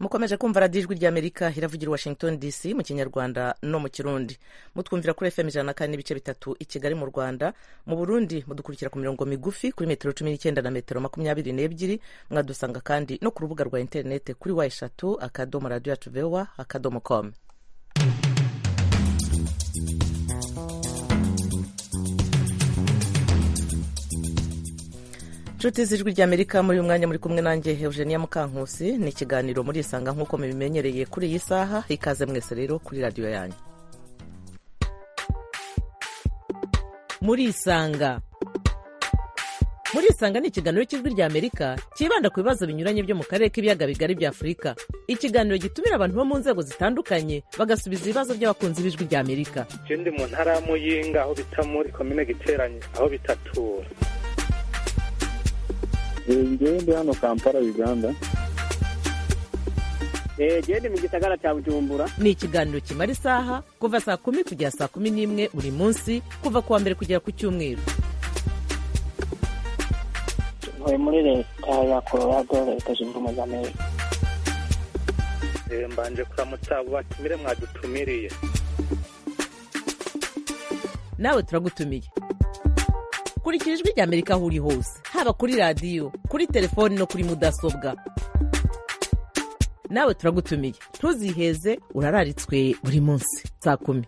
mukomeje kumva radiyo ijwi ry'Amerika iravugira Washington DC mu kinyarwanda no mu kirundi. Mutwumvira kuri FM 104.3 i Kigali mu Rwanda. Mu Burundi mudukurikira ku mirongo migufi kuri metero 19 na metero 22. Mwadusanga kandi no ku rubuga rwa interinete kuri wa3.radio.voa.com. Nshuti z'ijwi ry'Amerika, muri uyu mwanya muri kumwe nanjye Eugenia Mukankusi. Ni ikiganiro muri Isanga nk'uko mubimenyereye kuri iyi saha. Ikaze mwese rero kuri radiyo yanyu. Muri Isanga ni ikiganiro cy'ijwi ry'Amerika kibanda ku bibazo binyuranye byo mu karere k'ibiyaga bigari bya Afurika. Ikiganiro gitumira abantu bo mu nzego zitandukanye bagasubiza ibibazo by'abakunzi b'ijwi ry'Amerika. Ndi mu ntara ya Muyinga aho bita muri komine Giteranyi aho bitatura. Ndi hano Kampala, Uganda. Ndi mu gisagara cya Bujumbura. Ni ikiganiro kimara isaha kuva saa 10 kugera saa 11 buri munsi, kuva kuwa mbere kugera ku cyumweru. Ntuye muri leta ya Colorado, leta zunze ubumwe za Amerika. Mbanje kuramutsa abo batumire mwadutumiriye. Nawe turagutumiye. Kurikira ijwi ry'Amerika aho uri hose, haba kuri radiyo, kuri telefoni no kuri mudasobwa. Nawe turagutumiye, ntuziheze, urararitswe buri munsi saa 10.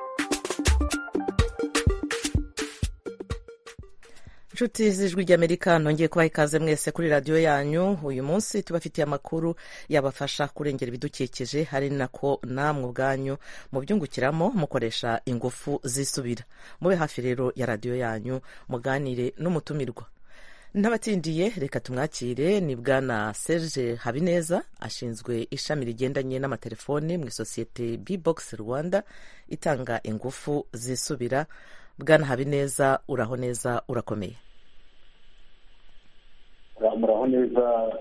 Nshuti z'ijwi ry'Amerika, nongeye kubaha ikaze mwese kuri radiyo yanyu. Uyu munsi tubafitiye amakuru yabafasha kurengera ibidukikije, hari nako namwe ubwanyu mubyungukiramo mukoresha ingufu zisubira. Mube hafi rero ya radiyo yanyu muganire n'umutumirwa. N'abatindiye reka tumwakire. Ni Bwana Serge Habineza, ashinzwe ishami rigendanye n'amatelefone mu isosiyete B-Box Rwanda itanga ingufu zisubira. Bwana Habineza, uraho neza, urakomeye? Muraho neza.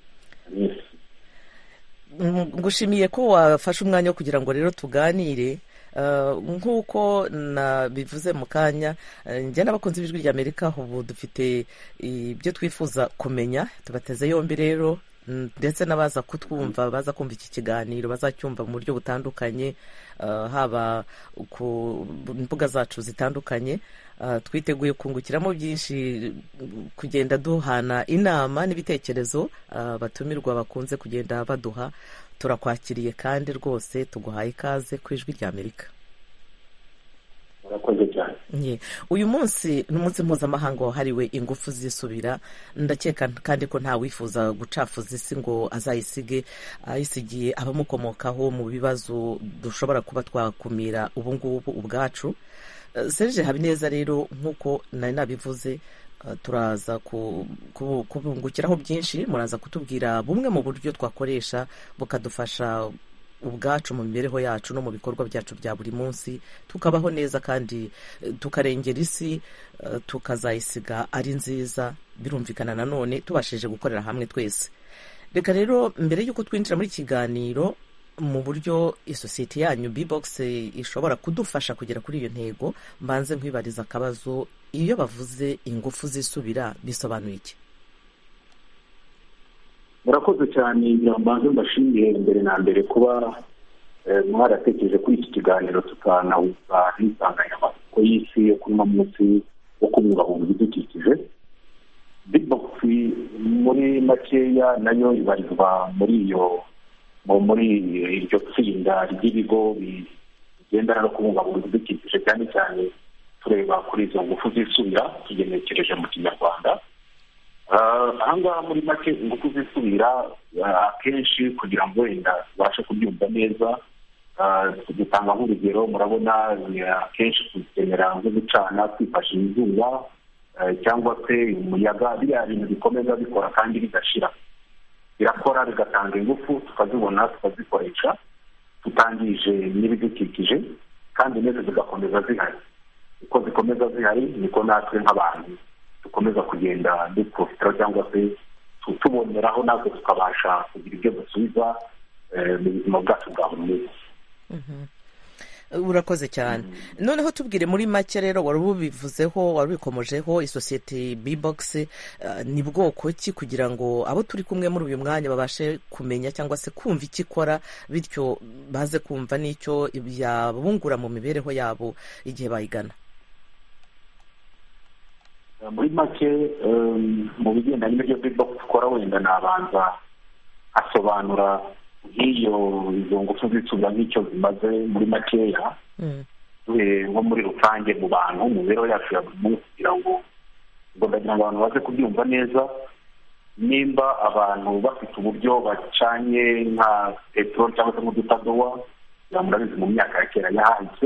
Ngushimiye ko wafashe umwanya wo kugira ngo rero tuganire. Nk'uko nabivuze mu kanya, njye n'abakunzi b'ijwi ry'Amerika ubu dufite ibyo twifuza kumenya, tubateze yombi rero, ndetse n'abaza kutwumva baza kumva iki kiganiro bazacyumva mu buryo butandukanye, haba ku mbuga zacu zitandukanye. Twiteguye kungukiramo byinshi, kugenda duhana inama n'ibitekerezo batumirwa bakunze kugenda baduha. Turakwakiriye kandi rwose tuguhaye ikaze ku ijwi ry'Amerika. Murakoze cyane. Uyu munsi ni umunsi mpuzamahanga wahariwe ingufu zisubira. Ndakeka kandi ko nta wifuza gucafuza isi ngo ayisigiye abamukomokaho mu bibazo dushobora kuba twakumira ubu ngubu ubwacu. Serge Habineza rero, nk'uko nari nabivuze, turaza kubungukiraho byinshi. Muraza kutubwira bumwe mu buryo twakoresha bukadufasha ubwacu mu mibereho yacu no mu bikorwa byacu bya buri munsi, tukabaho neza kandi tukarengera isi, tukazayisiga ari nziza, birumvikana nanone tubashije gukorera hamwe twese. Reka rero mbere y'uko twinjira muri kiganiro, mu buryo isosiyete yanyu B-Box ishobora kudufasha kugera kuri iyo ntego, mbanze nkwibariza akabazo. Iyo bavuze ingufu zisubira bisobanuye iki? Murakoze cyane. Mbanze mbashimiye mbere na mbere kuba mwaratekereje kuri iki kiganiro tukanahuza n'insanganyamatsiko y'isi yo kuri uno munsi wo kubungabunga ibidukikije. B-Box muri makeya nayo ibarizwa muri iryo tsinda ry'ibigo bigendana no kubungabunga ibidukikije, cyane cyane tureba kuri izo ngufu zisubira tugenekereje mu Kinyarwanda. Ahangaha muri make ingufu zisubira akenshi, kugira ngo wenda tubashe kubyumva neza, dutanga nk'urugero. Murabona akenshi tukenera nko gucana twifashishije izuba cyangwa se umuyaga. Biriya bintu bikomeza bikora kandi bigashira, birakora bigatanga ingufu, tukazibona tukazikoresha tutangije n'ibidukikije, kandi neza zigakomeza zihari. Uko zikomeza zihari niko natwe nk'abantu dukomeza kugenda duprofitira cyangwa se tuboneraho, natwe tukabasha kugira ibyo dusubiza mu buzima bwacu bwa buri munsi. urakoze cyane. Noneho tubwire muri make rero, wari ubivuzeho, wari ubikomojeho, isosiyete Bbox ni bwoko ki, kugira ngo abo turi kumwe muri uyu mwanya babashe kumenya cyangwa se kumva icyo ikora, bityo baze kumva n'icyo yabungura mu mibereho yabo igihe bayigana. Muri make mu bigendanye n'ibyo Bbox ikora, wenda nabanza asobanura izo ngufu zisubira nk'icyo zimaze muri makeya, nko muri rusange mu bantu, mu mibereho yacu ya buri munsi, kugira ngo ndagira ngo abantu baze kubyumva neza. Nimba abantu bafite uburyo bacanye nka peteroli cyangwa se nk'udutadowa, murabizi mu myaka ya kera yahahise,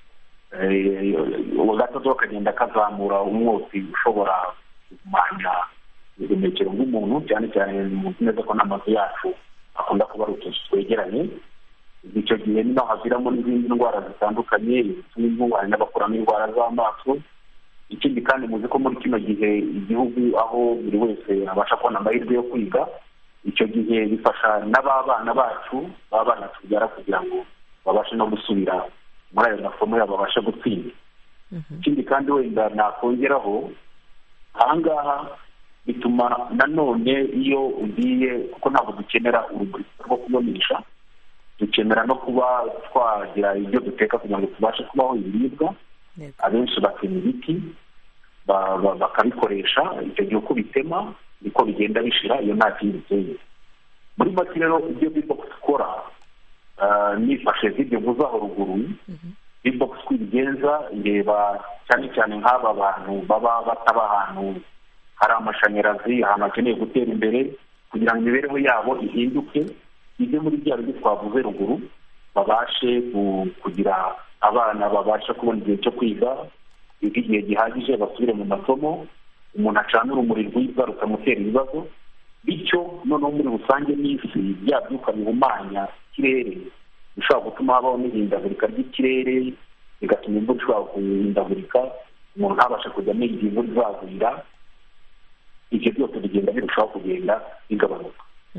agatadowa kagenda kazamura umwotsi ushobora guhumanya ibihumekero nk'umuntu, cyane cyane muzi neza ko n'amazu yacu akunda kuba ari utuzu twegeranye. Icyo gihe niho haviramo n'izindi ndwara zitandukanye, hari n'abakuramo indwara z'amaso. Ikindi kandi muzi ko muri kino gihe igihugu, aho buri wese abasha kubona amahirwe yo kwiga, icyo gihe bifasha n'abana bacu tubyara kugira ngo babashe no gusubira muri ayo masomo yabo, babashe gutsinda. Ikindi kandi wenda nakongeraho, ahangaha bituma nanone iyo ugiye, kuko ntabwo dukenera urumuri rwo kubonesha, dukenera no kuba twagira ibyo duteka kugira ngo tubashe kubaho ibiribwa. Abenshi batema ibiti bakabikoresha, icyo gihe uko bitema niko bigenda bishira, iyo nta kindi biteye. Muri make rero ibyo Bbox ikora, nifashe z'ibyo mvuzaho ruguru, Bbox uko ibigenza, ireba cyane cyane nk'aba bantu baba bataba ahantu hari amashanyarazi, ahantu hakeneye gutera imbere, kugira ngo imibereho yabo ihinduke, ive muri bya bindi twavuze ruguru, babashe kugira abana babasha kubona igihe cyo kwiga, igihe gihagije basubire mu masomo, umuntu acana urumuri rwiza rukamutera ibibazo, bityo noneho muri rusange n'isi bya byuka bihumanya ikirere bishobora gutuma habaho n'ihindagurika ry'ikirere, bigatuma imvura ishobora guhindagurika, umuntu ntabashe kujya amenya igihe imvura izagwira. Ibyo byose bigenda birushaho kugenda bigabanuka.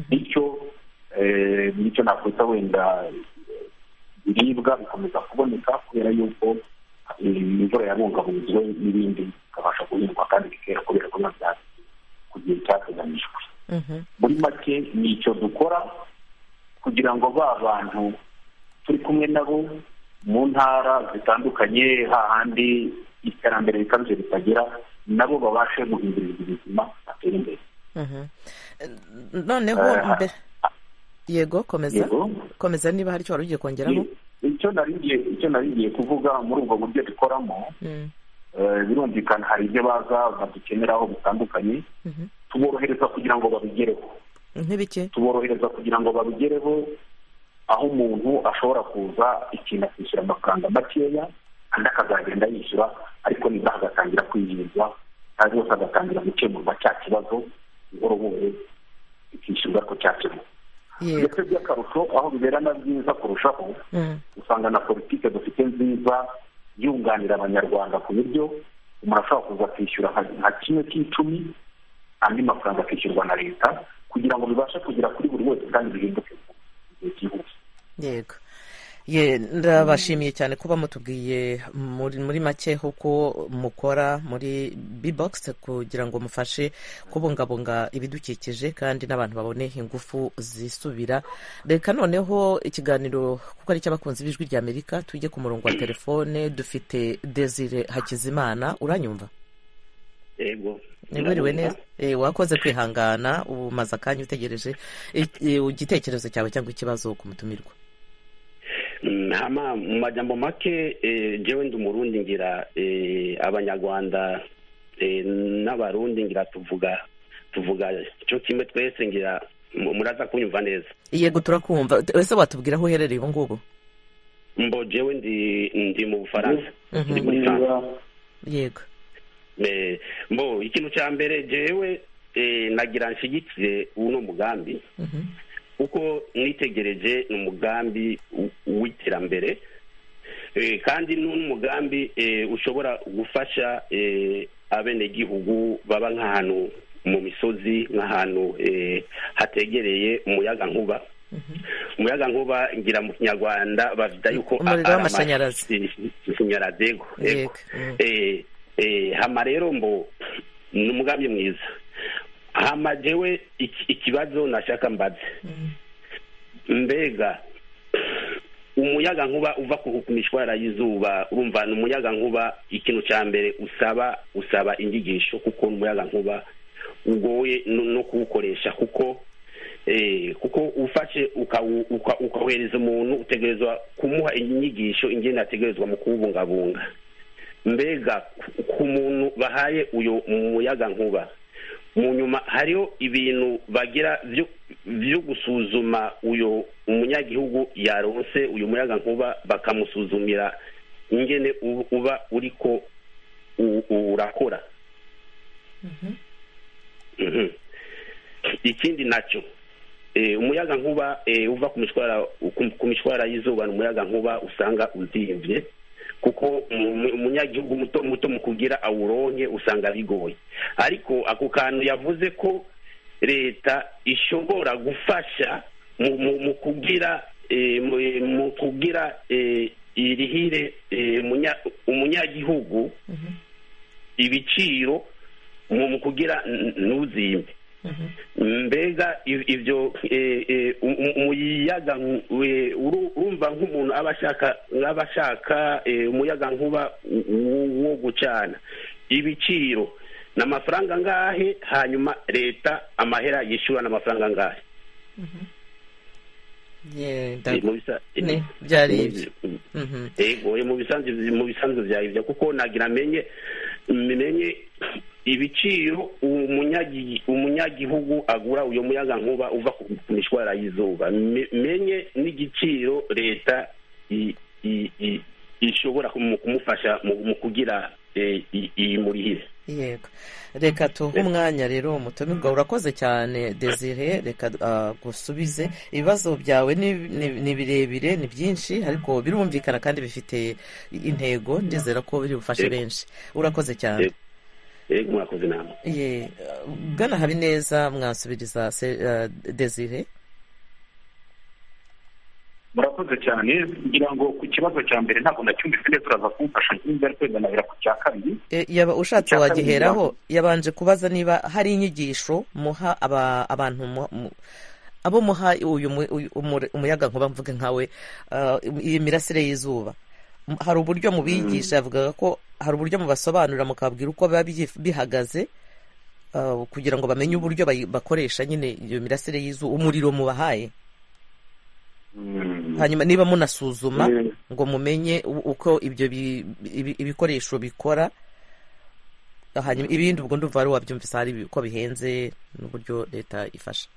Nicyo nakwita wenda ibiribwa bikomeza kuboneka, kubera yuko imvura yabungabunzwe n'ibindi bikabasha guhingwa kandi bikera, kubera ko biba ku gihe cyateganyijwe. Muri make ni icyo dukora kugira ngo ba bantu turi kumwe nabo mu ntara zitandukanye, hahandi iterambere rikabije ritagera, nabo babashe guhindurirwa ubuzima, batera imbere. Noneho yego komeza niba hari icyo wari ugiye kongeraho. Icyo narigiye kuvuga muri ubwo buryo dukoramo, birumvikana hari ibyo baza badukeneraho bitandukanye, tuborohereza kugira ngo babigereho. Nk'ibiki? Tuborohereza kugira ngo babigereho, aho umuntu ashobora kuza ikintu akishyura amafaranga makeya, andi akazagenda yishyura, ariko nibura agatangira kwiyizwa, kandi yose agatangira gukemurwa cya kibazo buhoro buhoro, ikishyurwa ko cyakemuwe. Ndetse by'akarusho, aho bibera na byiza kurushaho, usanga na politike dufite nziza yunganira abanyarwanda, ku buryo umuntu ashobora kuza akishyura nka 1/10, andi mafaranga akishyurwa na leta, kugira ngo bibashe kugera kuri buri wese kandi bihinduke mu gihe cyihuse. Yego, ndabashimiye cyane kuba mutubwiye muri make uko mukora muri Bbox kugira ngo mufashe kubungabunga ibidukikije kandi n'abantu babone ingufu zisubira. Reka noneho ikiganiro, kuko ari cy'abakunzi b'Ijwi ry'Amerika, tujye ku murongo wa telefone. Dufite Desire Hakizimana. Uranyumva? Yego. Niburiwe neza. Wakoze kwihangana, umaze akanya utegereje igitekerezo cyawe cyangwa ikibazo ku mutumirwa. Mu majambo make, jewe ndi umurundi, ngira abanyarwanda n'abarundi ngira tuvuga cyo kimwe twese, ngira muraza kunyumva neza. Yego turakumva. Ese watubwira aho uherereye ubu ngubu? Jewe ndi mu Bufaransa, ndi muri France. Yego. Ikintu cya mbere jewe nagira nshyigikiye uno mugambi, kuko nitegereje ni umugambi w'iterambere, kandi n'umugambi ushobora gufasha abenegihugu baba nk'ahantu mu misozi, nk'ahantu hategereye umuyaga nkuba, umuyaga nkuba ngira mu kinyarwanda bavuga yuko umuriro w'amashanyarazi. Yego. Hama rero mbo ni umugambi mwiza. Hama jewe ikibazo nashaka mbaze, mbega umuyaga nkuba uva ku mishwara y'izuba, urumva ni umuyaga nkuba ikintu cya mbere usaba inyigisho, kuko umuyaga nkuba ugoye no kuwukoresha, kuko ufashe ukawereza umuntu utegerezwa kumuha inyigisho ingene ategerezwa mu kuwubungabunga. Mbega ku muntu bahaye uyo muyaga nkuba, mu nyuma hariho ibintu bagira byo gusuzuma uyo umunyagihugu yaronse uyu muyaga nkuba, bakamusuzumira ingene uba uriko urakora. Ikindi nacyo umuyaga nkuba uva ku mishwara y'izuba, ni umuyaga nkuba usanga uzimvye, kuko umunyagihugu muto mu kugira awuronke usanga bigoye. Ariko ako kantu yavuze ko leta ishobora gufasha mu kugira irihire umunyagihugu ibiciro mu kugira ntuzimbe. Mbega ivyo umuyaga urumva nk'umuntu abashaka umuyaga nkuba wo gucana, ibiciro n'amafaranga ngahe, hanyuma leta amahera yishura n'amafaranga ngahe? byari ibyo. Ego mu bisanzwe byari ibyo, kuko nagira menye ibiciro umunyagihugu agura uyo muyaga nkuba uva ku mishwara y'izuba, menye n'igiciro leta ishobora kumufasha mu kugira iyimurihire. Yego, reka tuhe umwanya rero umutumirwa. Urakoze cyane Desire, reka gusubize ibibazo byawe. ni birebire, ni byinshi, ariko birumvikana kandi bifite intego. Ndizera ko biri bufashe benshi. Urakoze cyane. Yego, murakoze namwe. Bwana Habineza, mwasubiriza Desire. murakoze cyane. ngira ngo ku kibazo cya mbere ntabwo nacyumvise neza, turaza kumfasha nyine ari kweganira ku cya kabiri. Yaba ushatse wagiheraho. Yabanje kubaza niba hari inyigisho muha abantu abo muha uyu umuyaga nkuba, mvuge nkawe iyi mirasire y'izuba. Hari uburyo mubigisha, avuga ko hari uburyo mubasobanurira, mukabwira uko biba bihagaze, kugira ngo bamenye uburyo bakoresha nyine iyo mirasire y'izuba, umuriro mubahaye. Hanyuma niba munasuzuma ngo mumenye uko ibyo ibikoresho bikora, hanyuma ibindi ubwo ndumva ari wabyumvise, hari uko bihenze n'uburyo leta ifasha.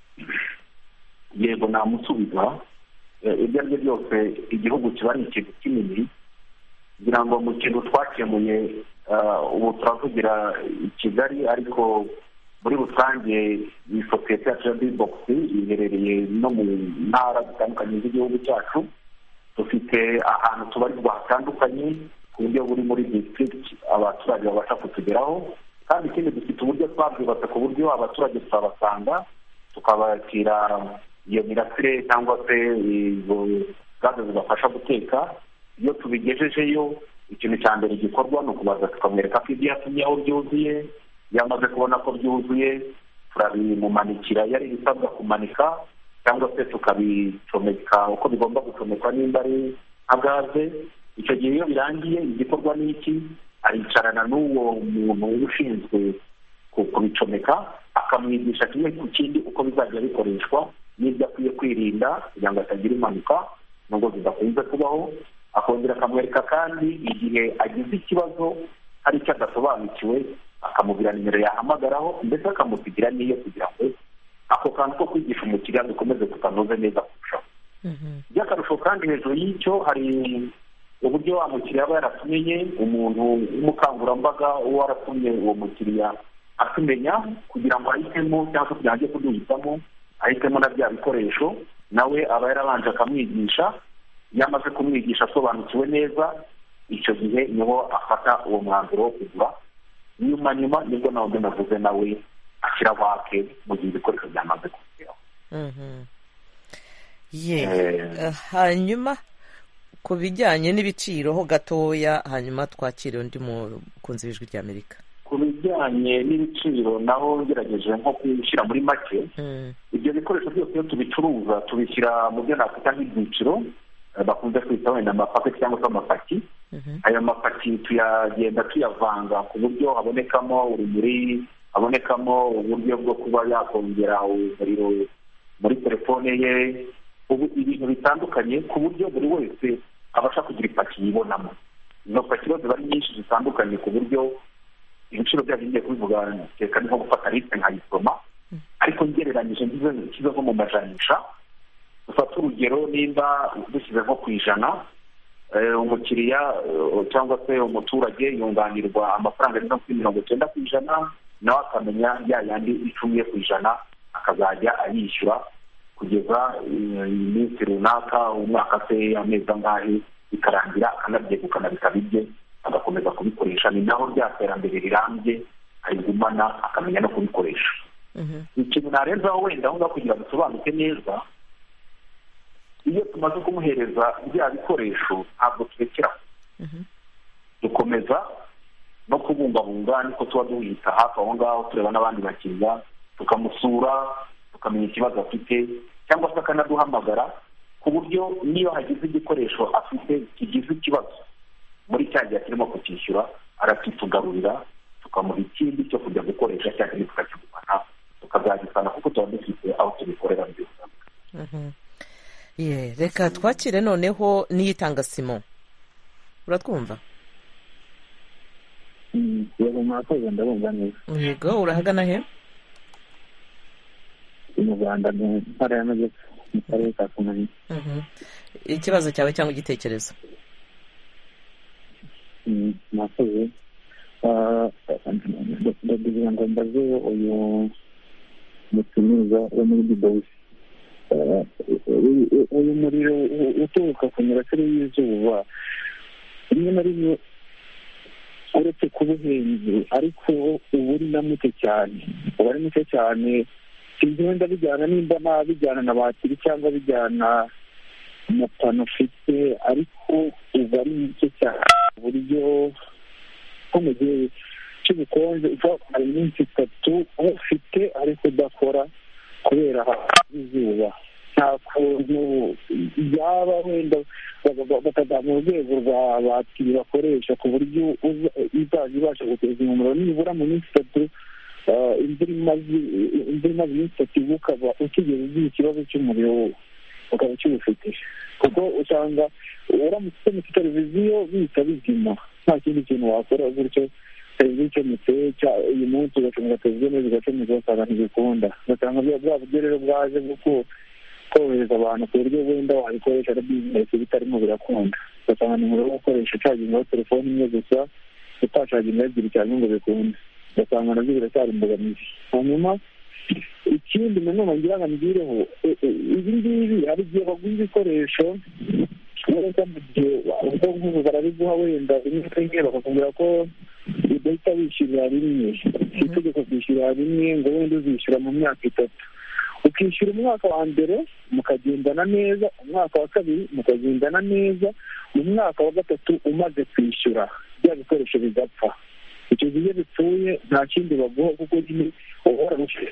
Yego, namusubiza. Ibyo ari byo byose igihugu kiba ari ikintu kinini, kugira ngo mu kintu twakemuye ubu turavugira i Kigali, ariko muri rusange iyi sosiyete yacu ya Bbox iherereye no mu ntara zitandukanye z'igihugu cyacu. Dufite ahantu tubarizwa hatandukanye ku buryo buri muri district abaturage babasha kutugeraho, kandi ikindi dufite uburyo twabwibatse ku buryo abaturage twabasanga tukabakira iyo mirasire cyangwa se izo gaze zibafasha guteka. Iyo tubigejejeyo, ikintu cya mbere gikorwa ni ukubaza tukamwereka ko ibyo yatumye aho byuzuye. Iyo amaze kubona ko byuzuye, turabimumanikira yari bisabwa kumanika, cyangwa se tukabicomeka uko bigomba gucomekwa nimba ari nka gaze. Icyo gihe iyo birangiye, igikorwa ni iki: aricarana n'uwo muntu ushinzwe kubicomeka, akamwigisha kimwe ku kindi uko bizajya bikoreshwa n'ibyo akwiye kwirinda kugira ngo atagira impanuka nubwo zidakunze kubaho. Akongera akamwereka kandi igihe agize ikibazo hari icyo adasobanukiwe, akamubwira nimero yahamagaraho, ndetse akamusigira n'iyo kugira ngo ako kantu ko kwigisha umukiriya dukomeze tukanoze neza kurushaho. By'akarusho kandi hejuru y'icyo, hari uburyo wa mukiriya aba yaratumenye, umuntu w'umukangurambaga uwo waratumye uwo mukiriya atumenya, kugira ngo ahitemo cyangwa se kugira ngo ajye kuduhitamo ahitemo na bya bikoresho. Nawe aba yarabanje akamwigisha. Iyo amaze kumwigisha asobanukiwe neza, icyo gihe niho afata uwo mwanzuro wo kugura. Nyuma nibwo nawe navuze nawe ashyira wake mu gihe ibikoresho byamaze kugeraho. hanyuma ku bijyanye n'ibiciro ho gatoya, hanyuma twakire undi mukunzi w'ijwi ry'Amerika. Ku bijyanye n'ibiciro naho ngerageje nko gushyira muri make, ibyo bikoresho byose iyo tubicuruza tubishyira mu byo nakwita nk'ibyiciro bakunze kwita wenda amapaketi cyangwa se amapaki. Ayo mapaki tuyagenda tuyavanga ku buryo habonekamo urumuri, habonekamo uburyo bwo kuba yakongera umuriro muri telefone ye, ibintu bitandukanye ku buryo buri wese abasha kugira ipaki yibonamo. Izo paki ziba ari nyinshi zitandukanye ku buryo ibiciro byabo bigiye kubivuga reka ni nko gufata lisite nkayisoma, ariko ngereranyije nshyize nko mu majanisha. Dufata urugero, nimba dushyize nko ku ijana, umukiriya cyangwa se umuturage yunganirwa amafaranga ageze kuri 90%, nawe akamenya ya yandi 10 ku ijana akazajya ayishyura kugeza iminsi runaka, umwaka se, amezi angahe, bikarangira akanabyegukana bikaba ibye, agakomeza kubikoresha. Ni naho rya terambere rirambye ayigumana akamenya no kubikoresha. Ikintu narenzaho wenda aho ngaho kugira ngo dusobanuke neza, iyo tumaze kumuhereza bya bikoresho ntabwo turekera, dukomeza no kubungabunga, niko tuba duhita hafi aho ngaho tureba n'abandi bakiriya, tukamusura tukamenya ikibazo afite, cyangwa se akanaduhamagara ku buryo niyo hagize igikoresho afite kigize ikibazo muri cya gihe kirimo kukishyura, arakitugarurira tukamuha ikindi cyo kujya gukoresha, cyangwa tukakigumana tukazagisana, kuko tuba dufite aho tubikorera byose. Reka twakire noneho Niyitanga Simon. Uratwumva? Yego, murakoze, ndabumva neza. Yego, urahagana he? Mu Rwanda, mu ntara y'Amajyepfo, mu karere ka Kamonyi. Ikibazo cyawe cyangwa igitekerezo? Murakoze. Ndagira ngo mbaze uyu mutumiza wo muri Dubai. Uyu muriro uturuka ku mirasire y'izuba rimwe na rimwe uretse kuba uhenze, ariko uba uri na muke cyane, sinzi wenda bijyana nimba bijyana na batiri cyangwa bijyana na pano ufite, ariko uba ari muke cyane ku buryo nko mu gihe cy'ubukonje ushobora iminsi 3 ufite ariko udakora kubera izuba. Nta kuntu yaba wenda bakajya mu rwego rwa batiri bakoresha ku buryo izajya ibasha guteza umuriro nibura mu minsi 3, imvura imaze iminsi 3 ukaba ukigeze ugira ikibazo cy'umuriro ukaba ukiwufite, kuko usanga uramutse ufite televiziyo bihita bizima, nta kindi kintu wakora, gutyo televiziyo icometse uyu munsi ugacomeka televiziyo neza ugacomeka ugasanga ntibikunda. ugasanga bwa buryo rero bwaje bwo korohereza abantu ku buryo wenda wabikoresha na bizinesi bitarimo birakunda, ugasanga ni umuriro wo gukoresha ucagingaho telefoni imwe gusa, utacaginga ebyiri cyane ngo bikunde, ugasanga nabyo biracyari imbogamizi. Hanyuma ikindi nanone ngira ngo mbigireho, ibi ngibi hari igihe baguha ibikoresho wenda mu gihe ubwo nk'ubu barabiguha wenda rimwe na rimwe bakakubwira ko udahita wishyurira rimwe, si itegeko kwishyurira rimwe ngo wenda uzishyura mu myaka 3, ukishyura umwaka wa mbere mukagendana neza, umwaka wa kabiri mukagendana neza, mu mwaka wa 3 umaze kwishyura bya bikoresho bigapfa. Icyo gihe bipfuye nta kindi baguha, kuko nyine uhora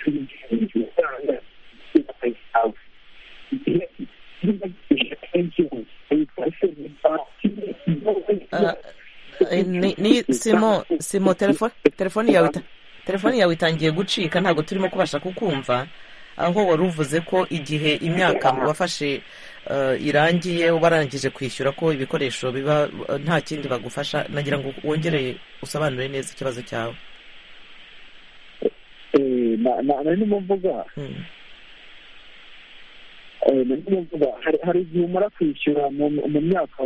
Simo, telefoni yawe itangiye gucika, ntabwo turimo kubasha kukumva. Aho wari uvuze ko igihe imyaka wafashe irangiye ubarangije kwishyura ko ibikoresho biba nta kindi bagufasha, nagira ngo wongere usobanure neza ikibazo cyawe. Narimo mvuga hari igihe umara kwishyura mu myaka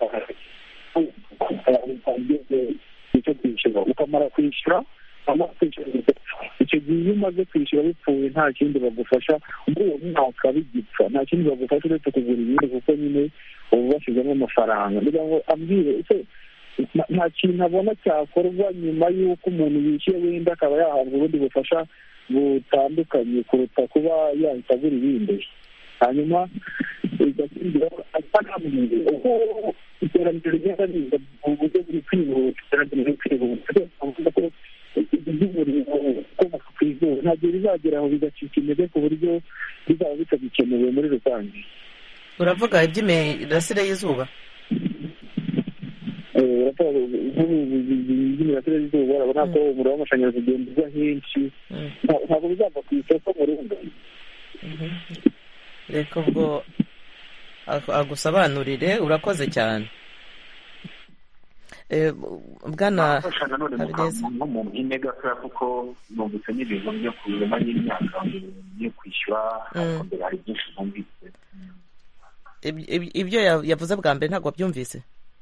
icyo kwishyura ukamara kwishyura, icyo gihe iyo umaze kwishyura bipfuye nta kindi bagufasha, muri uwo mwaka bigipfa nta kindi bagufasha uretse kugura ibindi, kuko nyine uba bashyizemo amafaranga. kugira ngo ambwire nta kintu abona cyakorwa nyuma y'uko umuntu yishyuye wenda akaba yahabwa ubundi bufasha butandukanye kuruta kuba yahita agura ibindi. hanyuma bigashyira asa n'amuhinzi uko iterambere rigenda riza mu buryo buri kwihuta iterambere riri kwihuta avuga ko iby'umuriro ukomoka ku izuba ntabwo bizagera aho bigacika intege ku buryo bizaba bitagikenewe muri rusange. uravuga iby'imirasire y'izuba? iby'imirasire y'izuba urabona ko umuriro w'amashanyarazi ugenda uza henshi ntabwo bizava ku isoko burundu. reka ubwo agusobanurire. urakoze cyane bwana Habineza. nk'umuntu nyine gatoya kuko numvise n'ibintu byo ku nyuma y'imyaka yo kwishyura mbere hari byinshi numvise. ibyo yavuze bwa mbere ntabwo wabyumvise?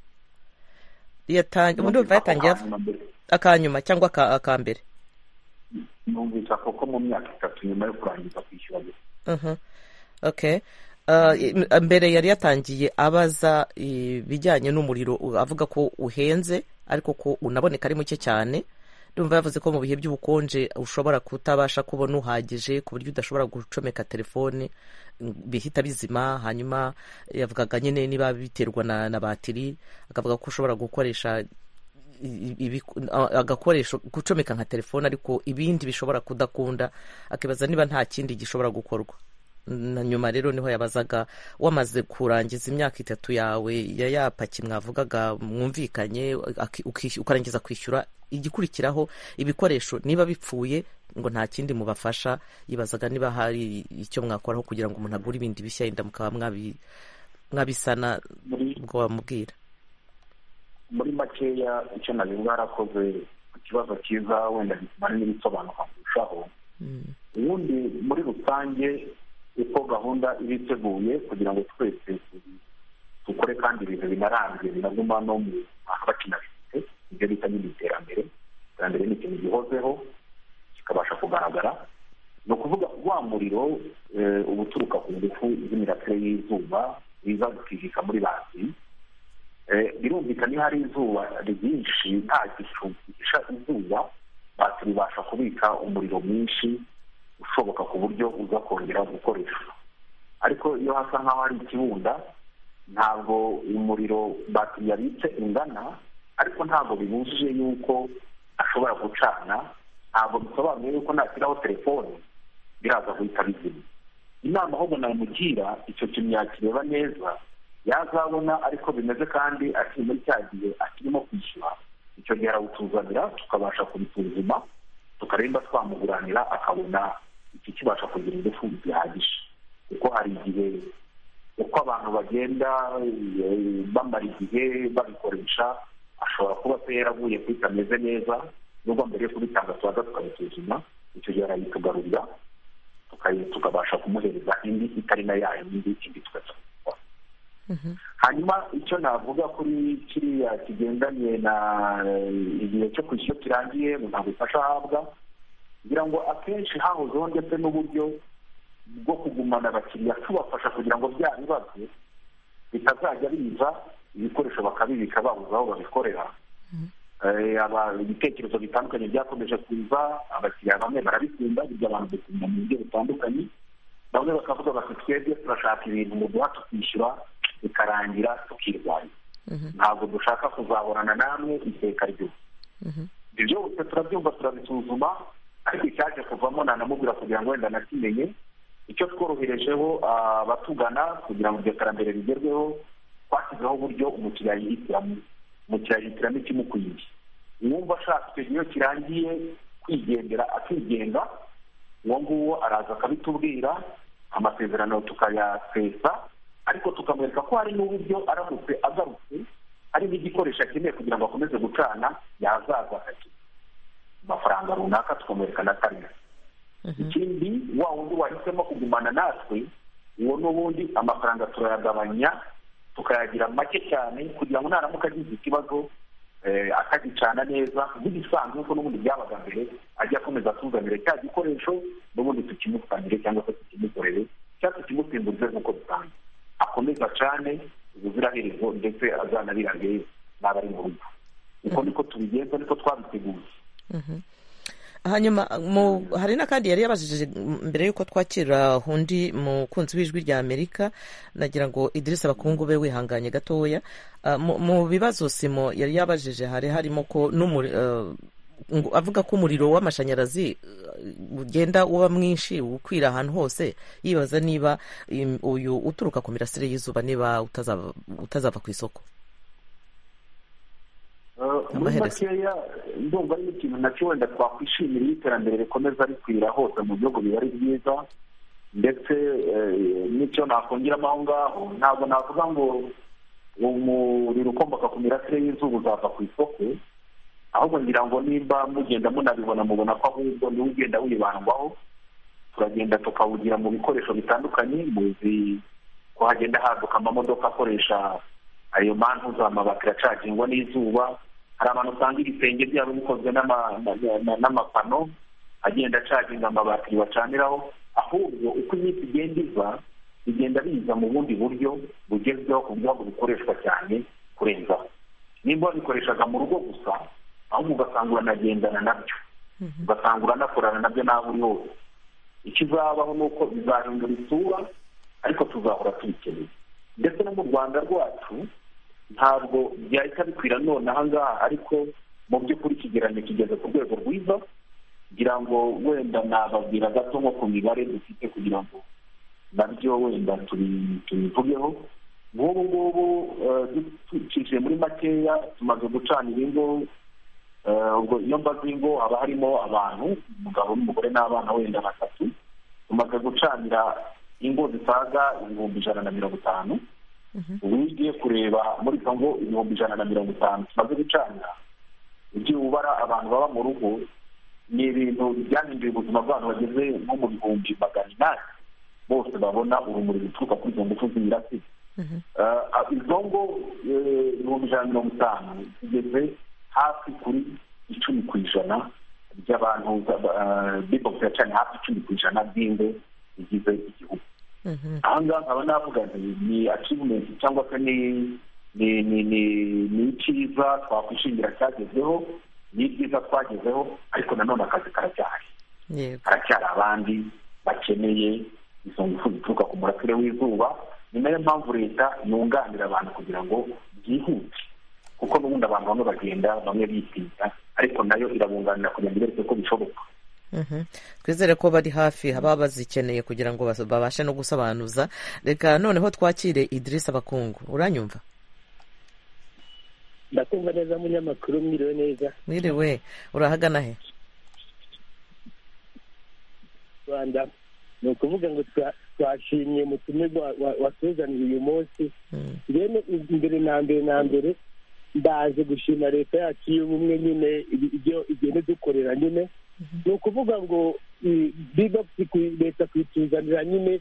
ndumva yatangiye akanyuma cyangwa akambere. numvise ko mu myaka 3 nyuma yo kurangiza kwishyura. okay. mbere yari yatangiye abaza ibijyanye n'umuriro avuga ko uhenze ariko ko unaboneka ari muke cyane. ndumva yavuze ko mu bihe by'ubukonje ushobora kutabasha kubona uhagije ku buryo udashobora gucomeka telefone bihita bizima. hanyuma yavugaga nyine niba biterwa na batiri, akavuga ko ushobora gukoresha agakoresho gucomeka nka telefone ariko ibindi bishobora kudakunda, akibaza niba nta kindi gishobora gukorwa. na nyuma rero niho yabazaga wamaze kurangiza imyaka 3 yawe yapaki mwavugaga mwumvikanye ukarangiza kwishyura igikurikiraho ibikoresho niba bipfuye ngo nta kindi mubafasha, yibazaga niba hari icyo mwakoraho kugira ngo umuntu agure ibindi bishya yenda mukaba mwabisana ubwo wamubwira. muri makeya icyo nabivuga harakoze ikibazo cyiza wenda gituma n'ibisobanuka kurushaho. ubundi muri rusange uko gahunda iba iteguye kugira ngo twese dukore kandi ibintu binarambye binaguma no mu abakinafite ibyo bita n'iterambere. iterambere ni ikintu gihozeho kikabasha kugaragara. ni ukuvuga wa muriro uba uturuka ku ngufu z'imirasire y'izuba biza gukijika muri batiri. birumvikana iyo hari izuba ryinshi nta gicu gihisha izuba, batiri ibasha kubika umuriro mwinshi ushoboka ku buryo uza kongera gukoreshwa. ariko iyo hasa nk'aho hari ikibunda ntabwo umuriro batiri yabitse ingana, ariko ntabwo bibujije yuko ashobora gucana. ntabwo bisobanuye yuko nashyiraho telefone biraza guhita bizima. inama ahubwo namugira icyo kintu yakireba neza, yazabona ariko bimeze kandi akiri muri cya gihe akirimo kwishyura, icyo gihe arawutuzanira tukabasha kubisuzuma tukaremba twamuguranira akabona iki kibasha kugira ingufu zihagije. kuko hari igihe uko abantu bagenda bamara igihe babikoresha ashobora kuba se yaravuye kuri kameze neza, nubwo mbere yo kubitanga tubaza tukabisuzuma, icyo gihe arayitugarurira tukabasha kumuhereza indi itari na yayo indi tugaca. hanyuma icyo navuga kuri kiriya kigendanye na igihe cyo kwishyura kirangiye ntabwo ifasha ahabwa, kugira ngo akenshi hahozeho ndetse n'uburyo bwo kugumana abakiriya tubafasha kugira ngo bya bibazo bitazajya biza ibikoresho bakabibika babuze aho babikorera. ibitekerezo bitandukanye byakomeje kuza, abakiriya bamwe barabikunda, ibyo abantu bakunda mu buryo butandukanye. bamwe bakavuga bati twebwe turashaka ibintu mu duha tukishyura bikarangira tukirwanya. ntabwo dushaka kuzahorana namwe iteka ryose. ibyo byose turabyumva turabisuzuma, ariko icyaje kuvamo nanamubwira kugira ngo wenda nakimenye icyo tworoherejeho abatugana kugira ngo iryo terambere rigerweho. twashyizeho uburyo umukiriya yihitiramo ikimukwiye. uwumva ashaka icyo gihe kirangiye kwigendera akigenga, uwo nguwo araza akabitubwira, amasezerano tukayasesa, ariko tukamwereka ko hari n'uburyo aramutse agarutse hari n'igikoresho akeneye kugira ngo akomeze gucana yazaza akakira amafaranga runaka tukamwereka na karina. ikindi wa wundi wahisemo kugumana natwe, uwo n'ubundi amafaranga turayagabanya tukayagira make cyane kugira ngo naramuka agize ikibazo akagicana neza nk'ibisanzwe nk'uko n'ubundi byabaga mbere, ajya akomeza atuzanire cya gikoresho n'ubundi tukimusanire cyangwa se tukimukorere cyangwa tukimusimbuze nk'uko bisanzwe, akomeza acane ubuziraherezo ndetse azanabirage n'abari mu rugo. uko niko tubigenza, niko twabiteguye. hanyuma hari n'akandi yari yabajije mbere y'uko twakira undi mukunzi w'ijwi rya Amerika, nagira ngo Idrissa Bakungu be wihanganye gatoya. Mu bibazo Simo yari yabajije harimo ko avuga ko umuriro w'amashanyarazi ugenda uba mwinshi ukwira ahantu hose, yibaza niba uyu uturuka ku mirasire y'izuba niba utazava ku isoko. muri makeya ndumva ari ikintu nacyo wenda twakwishimira iyo iterambere rikomeza rikwira hose mu gihugu biba ari byiza, ndetse n'icyo nakongeramo aho ngaho, ntabwo navuga ngo umuriro ukomoka ku mirasire y'izuba uzava ku isoko, ahubwo ngira ngo nimba mugenda munabibona mubona ko ahubwo niwe ugenda wibandwaho, turagenda tukawugira mu bikoresho bitandukanye. Muzi ko hagenda haduka amamodoka akoresha ayo mantu z'amabati acagingwa n'izuba. Hari abantu usanga ibisenge byabo bikozwe n'amapano agenda acaginga amabati bacaniraho. Ahubwo uko iminsi igenda iza bigenda biza mu bundi buryo bugezweho ku buryo bukoreshwa cyane kurenzaho. Nimba wabikoreshaga mu rugo gusa, ahubwo ugasanga uranagendana nabyo, ugasanga uranakorana nabyo nawe uri hose. Ikizabaho ni uko bizahindura isura, ariko tuzahora tubikeneye. Ndetse no mu Rwanda rwacu ntabwo byahita bikwira none aha ngaha, ariko mu by'ukuri ikigereranyo kigeze ku rwego rwiza. Kugira ngo wenda nababwira gato nko ku mibare dufite kugira ngo nabyo wenda tubivugeho. Nk'ubu ngubu ducishije muri makeya tumaze gucanira ingo, ubwo iyo mbaze ingo haba harimo abantu, umugabo n'umugore n'abana wenda 3. Tumaze gucanira ingo zisaga 150. Ubu ugiye kureba muri izo ngo 150 tumaze gucanira, ugiye ubara abantu baba mu rugo, ni ibintu byahinduye ubuzima bw'abantu bageze nko mu 800 bose babona urumuri ruturuka kuri izo ngufu z'imirasire. Izo ngo 150 zigeze hafi kuri 10% by'abantu b'ibyo cyane, hafi 10% by'ingo zigize igihugu. Aha ngaha nkaba navuga ni achievement cyangwa se ni icyiza twakwishingira cyagezweho, ni ibyiza twagezeho, ariko nanone akazi karacyari. Haracyari abandi bakeneye izo ngufu zituruka ku murasire w'izuba. Ni nayo mpamvu leta yunganira abantu kugira ngo byihute, kuko n'ubundi abantu bamwe bagenda bamwe bitinya, ariko nayo irabunganira kugira ngo ibereke ko bishoboka. Twizere ko bari hafi baba bazikeneye kugira ngo babashe no gusobanuza. Reka noneho twakire Idrissa Bakungu. Uranyumva? Ndakumva neza munyamakuru, mwiriwe neza. Mwiriwe, urahagana he? Rwanda. Ni ukuvuga ngo twashimye mutumirwa watuzaniye uyu munsi. Rero imbere na mbere ndaje gushima leta yacu y'ubumwe nyine ibyo igenda dukorera nyine. Ni ukuvuga ngo leta kwituzanira nyine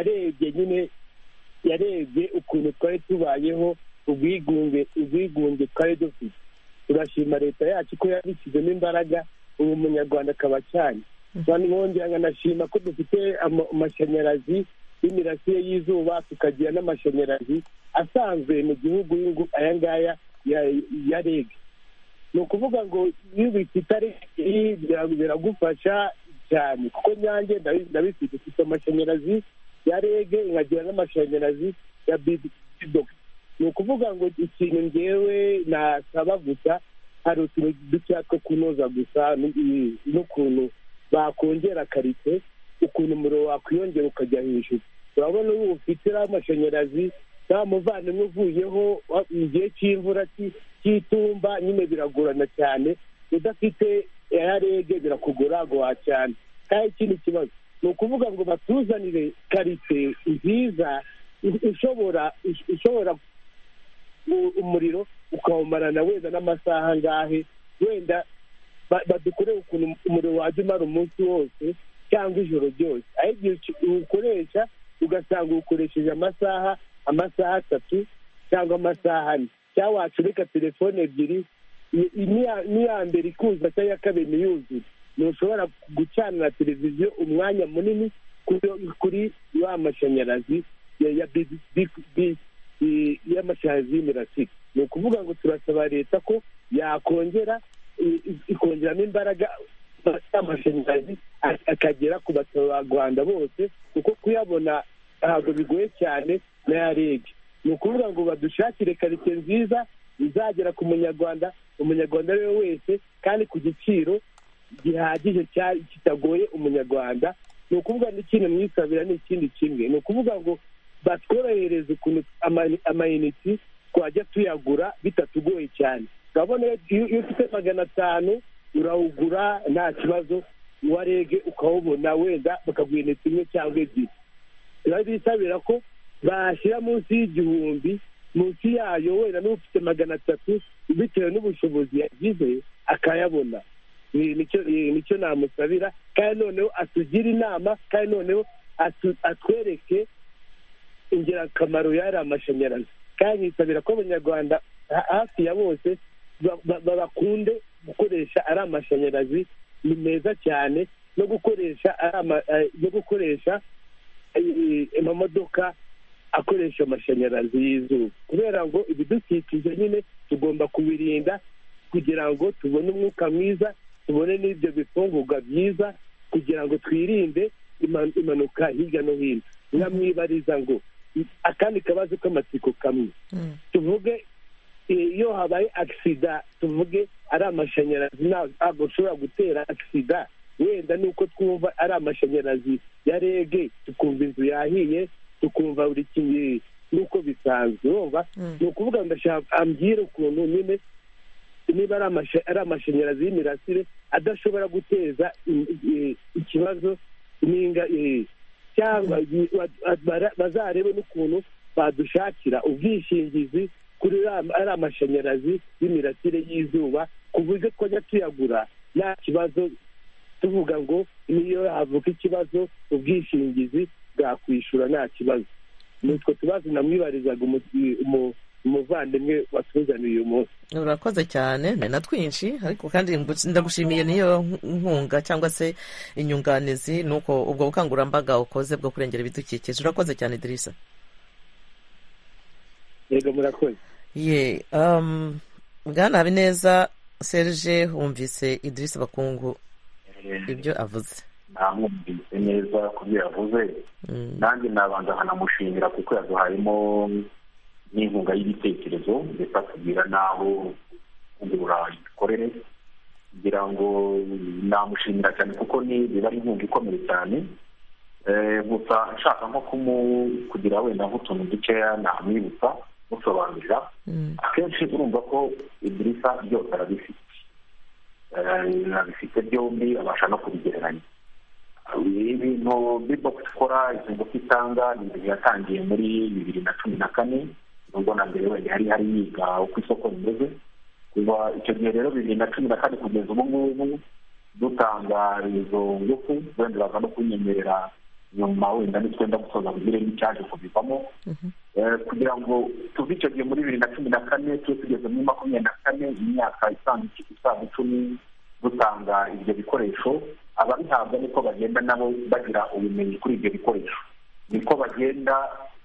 yarebye ukuntu twari tubayeho, ubwigunge twari dufite. Turashima leta yacu ko yabishyizemo imbaraga, ubu umunyarwanda akaba cyane. Nkongera nkanashima ko dufite amashanyarazi y'imirasire y'izuba, tukagira n'amashanyarazi asanzwe mu gihugu aya ngaya ya REG. Ni ukuvuga ngo iyo bifite biragufasha cyane, kuko nyange ndabifite, ufite amashanyarazi ya REG nkagira n'amashanyarazi ya BIDOX. Ni ukuvuga ngo ikintu ngewe nasaba gusa, hari utuntu dushya two kunoza gusa, n'ukuntu bakongera karite, ukuntu umuriro wakwiyongera ukajya hejuru. Urabona ubu ufite amashanyarazi nta muvandimwe uvuyeho mu gihe cy'imvura cy'itumba, nyine biragorana cyane. Udafite ya REG birakugora cyane. Kandi ikindi kibazo ni ukuvuga ngo batuzanire karite nziza ushobora umuriro ukawumarana wenda n'amasaha ngahe, wenda badukoreye ukuntu umuriro wajya umara umunsi wose cyangwa ijoro ryose. aho igihe uwukoresha ugasanga uwukoresheje amasaha 3 cyangwa amasaha 4, cyangwa wacurika telefone ebyiri, n'iya mbere ikuza cyangwa iya kabiri ntiyuzure, ntushobora gucanira televiziyo umwanya munini kuri ya mashanyarazi y'amashanyarazi y'imirasire. Ni ukuvuga ngo turasaba leta ko yakongeramo imbaraga amashanyarazi akagera ku baturarwanda bose, kuko kuyabona ntabwo bigoye cyane n'aya REG. ni ukuvuga ngo badushakire karite nziza izagera ku munyarwanda ari we wese, kandi ku giciro gihagije kitagoye umunyarwanda. ni ukuvuga n'ikindi mwisabira ni ikindi kimwe, ni ukuvuga ngo batworohereze ukuntu amayiniti twajya tuyagura bitatugoye cyane. urabona iyo ufite 500 urawugura nta kibazo, uwa REG ukawubona wenda bakaguha inite imwe cyangwa ebyiri. turabisabira ko bashyira munsi y'igihumbi, munsi yayo wenda n'ufite 300 bitewe n'ubushobozi yagize akayabona. nicyo namusabira, kandi noneho atugire inama, kandi noneho atwereke ingirakamaro y'ari amashanyarazi. kandi nisabira ko abanyarwanda hafi ya bose bakunde gukoresha ari amashanyarazi, ni meza cyane, no gukoresha amamodoka akoresha amashanyarazi y'izuba, kubera ngo ibidukikije nyine tugomba kubirinda kugira ngo tubone umwuka mwiza, tubone n'ibyo bifungurwa byiza, kugira ngo twirinde impanuka hirya no hino. nkamwibariza ngo akandi kabazo k'amatsiko kamwe, tuvuge iyo habaye agisida, tuvuge ari amashanyarazi ntabwo ushobora gutera agisida, wenda nuko twumva ari amashanyarazi ya REG, tukumva inzu yahiye, tukumva buri kimwe nuko bisanzwe. urumva ni ukuvuga ngo ndashaka ambwire ukuntu nyine niba ari amashanyarazi y'imirasire adashobora guteza ikibazo cyangwa bazarebe n'ukuntu badushakira ubwishingizi kuri ari amashanyarazi y'imirasire y'izuba, ku buryo twajya tuyagura nta kibazo, tuvuga ngo niyo havuka ikibazo ubwishingizi bwakwishyura nta kibazo. nutwo tubazo namwibarizaga umuvandimwe watuzaniye uyu munsi. urakoze cyane, ni na twinshi, ariko kandi ndagushimiye niyo nkunga cyangwa se inyunganizi nuko ubwo bukangurambaga ukoze bwo kurengera ibidukikije. urakoze cyane Idrissa. yego murakoze. Bwana Habineza Serge, wumvise Idrissa Bakungu ibyo avuze? namwumvise neza ku byo yavuze, nanjye nabanza nkanamushimira kuko yaduhayemo n'inkunga y'ibitekerezo ndetse atubwira n'aho kugura imikorere, kugira ngo namushimira cyane kuko biba ari inkunga ikomeye cyane. gusa nshaka nko kugira wenda nk'utuntu dukeya namwibutsa musobanurira. akenshi urumva ko Idrissa byose arabifite byombi, abasha no kubigereranya. ibintu Bbox ikora, izo ngufu itanga ni ibintu yatangiye muri 2014, nubwo na mbere wenda hari yiga uko isoko rimeze. kuva icyo gihe rero 2014 kugeza ubu ngubu dutanga izo ngufu, wenda baza no kunyemerera nyuma wenda nitwenda gusoza kugire n'icyaje kubivamo, kugira ngo tuve icyo gihe muri 2014 tugeze muri 2024, imyaka isaga 10 dutanga ibyo bikoresho. ababihabwa niko bagenda nabo bagira ubumenyi kuri ibyo bikoresho, niko bagenda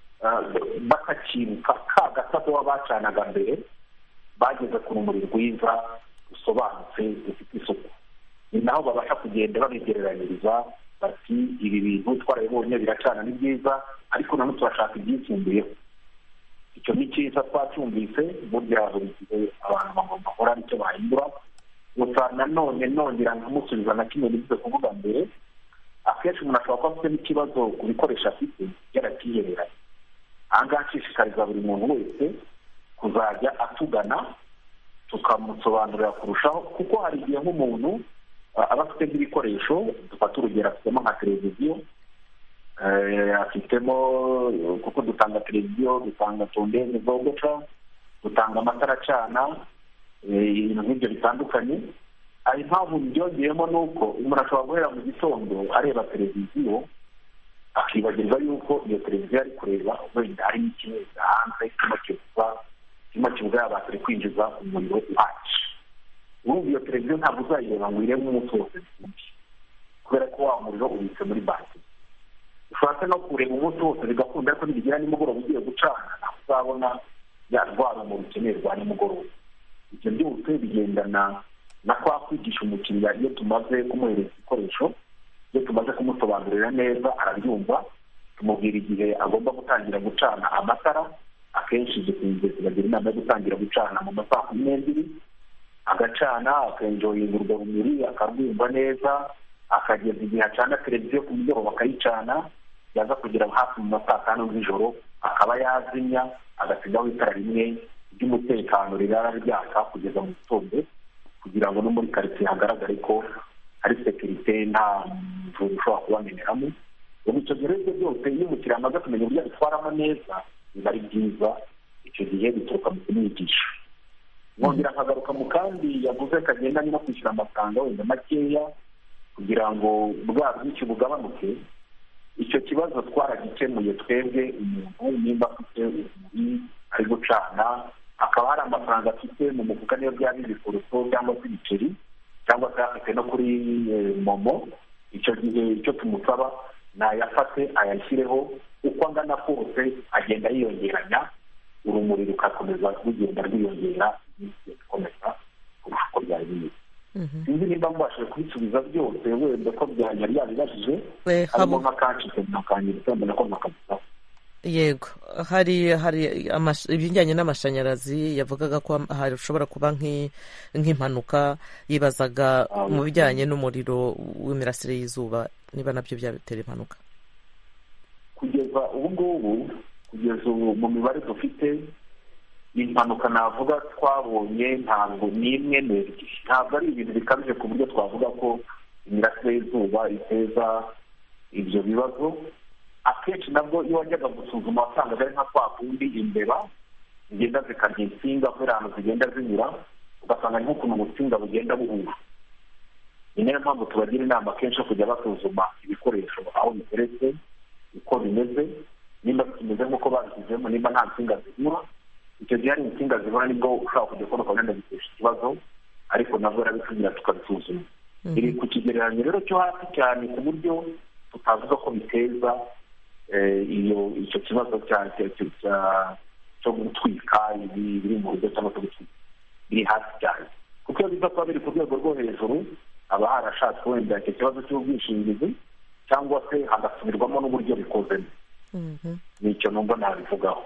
bakakibuka ka gatatu bacanaga mbere, bageze ku rumuri rwiza rusobanutse rufite isuku. ni naho babasha kugenda babigereranyiriza bati ibi bintu twarabibonye biracana ni byiza, ariko nanone turashaka ibyisumbuyeho. icyo ni cyiza twacyumvise, burya buri gihe abantu bagomba gukora icyo bahindura. gusa nanone nongera nkamusubiza na kimwe nigize kuvuga mbere, akenshi umuntu ashobora kuba afite n'ikibazo ku bikoresho afite yaratihereranye. aha ngaha nshishikariza buri muntu wese kuzajya atugana tukamusobanurira kurushaho, kuko hari igihe nk'umuntu aba afite nk'ibikoresho, dufata urugero afitemo nka televiziyo, afitemo, kuko dutanga televiziyo, dutanga tondeze zogoca, dutanga amatara acana, ibintu nk'ibyo bitandukanye. hari impamvu byongeyemo ni uko umuntu ashobora guhera mu gitondo areba televiziyo akibagirwa yuko iyo televiziyo ari kureba wenda hari n'ikintu hanze kirimo kibuga yabatari kwinjiza umuriro uhagije. urumva iyo televiziyo ntabwo uzayireba ngo uyirebe umunsi wose byinshi, kubera ko wa muriro ubitse muri batiri. ushobora no kureba umunsi wose bigakunda, ariko nibigera nimugoroba ugiye gucana ntabwo uzabona rwa rumuri ukeneye rwa nimugoroba. ibyo byose bigendana na kwa kwigisha umukiriya iyo tumaze kumuhereza igikoresho, iyo tumaze kumusobanurira neza arabyumva, tumubwira igihe agomba gutangira gucana amatara. Akenshi dukunze tubagira inama yo gutangira gucana mu masaha 12, agacana akenjoyinga urwo rumuri akarwumva neza, akageza igihe acana televiziyo ku mugoroba bakayicana, yaza kugera hafi mu masaha 5 z'ijoro akaba yazimya, agasigaho itara rimwe ry'umutekano rirara ryaka kugeza mu gitondo, kugira ngo no muri karitsiye hagaragare ko hari sekirite, nta mvura ushobora kubameneramo. Ubu icyo gihe rero byose iyo umukiriya amaze kumenya uburyo abitwaramo neza biba ari byiza, icyo gihe bituruka mu kumwigisha. Nkongera nkagaruka mu kandi yavuze kagendanye no kwishyura amafaranga wenda makeya kugira ngo bwa bwinshi bugabanuke. Icyo kibazo twaragikemuye twebwe. Umuntu nimba afite urumuri ari gucana akaba hari amafaranga afite mu mufuka, niyo byaba ibikuruto cyangwa se ibiceri cyangwa se afite no kuri momo, icyo gihe icyo tumusaba nayafate ayashyireho, uko angana kose agenda yiyongeranya, urumuri rugakomeza rugenda rwiyongera ikomeza kurusha uko byari bimeze. Sinzi nimba mubashije kubisubiza byose, wenda ko byari yabibajije harimo nk'akacitse nakanyiriza mbona ko nakabisaho. Yego, hari ibijyanye n'amashanyarazi yavugaga ko hashobora kuba nk'impanuka, yibazaga mu bijyanye n'umuriro w'imirasire y'izuba niba nabyo byatera impanuka. Kugeza ubu mu mibare dufite, impanuka navuga twabonye ntabwo ni imwe n'ebyiri, ntabwo ari ibintu bikabije ku buryo twavuga ko imirasire y'izuba iteza ibyo bibazo. Akenshi nabwo iyo wajyaga gusuzuma wasangaga ari nka kwa kundi imbeba zigenda zikarya insinga kubera ahantu zigenda zinyura, ugasanga ni nk'ukuntu ubutsinga bugenda buhura. Ni nayo mpamvu tubagira inama kenshi yo kujya basuzuma ibikoresho aho biteretse uko bimeze, nimba bimeze nk'uko babishyizemo, nimba nta nsinga zinyura. Icyo gihe hari insinga zibura nibwo ushobora kujya kubona ukabona bitesha ikibazo, ariko nabwo rabitugira tukabisuzuma. Iri ku kigereranyo rero cyo hasi cyane ku buryo tutavuga ko biteza icyo kibazo cyo gutwika biri mu rugo cyangwa se gutwika, biri hasi cyane. Kuko iyo biza kuba biri ku rwego rwo hejuru haba harashatswe wenda icyo kibazo cy'ubwishingizi cyangwa se hagasubirwamo n'uburyo bikozemo. Nicyo numva nabivugaho.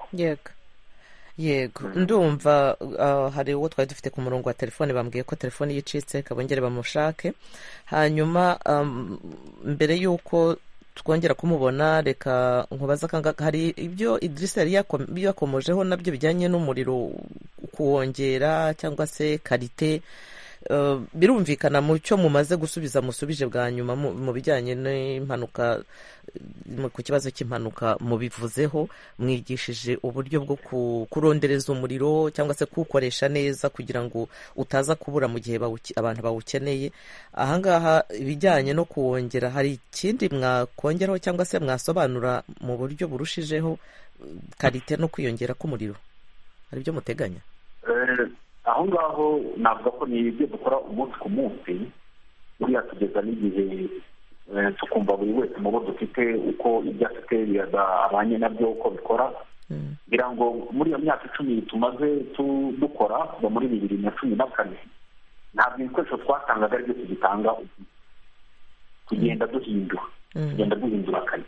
Yego, ndumva hari uwo twari dufite ku murongo wa telefone, bambwiye ko telefone yicitse, kabongere bamushake. Hanyuma mbere y'uko twongera kumubona, reka nkubaza hari ibyo Idrissa yari yakomojeho nabyo bijyanye n'umuriro kuwongera cyangwa se karite. Birumvikana mu cyo mumaze gusubiza musubije bwa nyuma mu bijyanye n'impanuka, ku kibazo cy'impanuka mubivuzeho, mwigishije uburyo bwo kurondereza umuriro cyangwa se kuwukoresha neza kugira ngo utaza kubura mu gihe abantu bawukeneye. Ahangaha ibijyanye no kuwongera, hari ikindi mwakongeraho cyangwa se mwasobanura mu buryo burushijeho karite no kwiyongera k'umuriro? Hari ibyo muteganya? Aho ngaho navuga ko ni ibyo dukora umunsi ku munsi. Buriya tugeza n'igihe tukumva buri wese mu bo dufite uko ibyo afite abanye nabyo uko bikora. Ngira ngo muri iyo myaka 10 tumaze dukora kuva muri 2014, ntabwo ibikoresho twatangaga ari byo tugitanga, tugenda duhindura kare.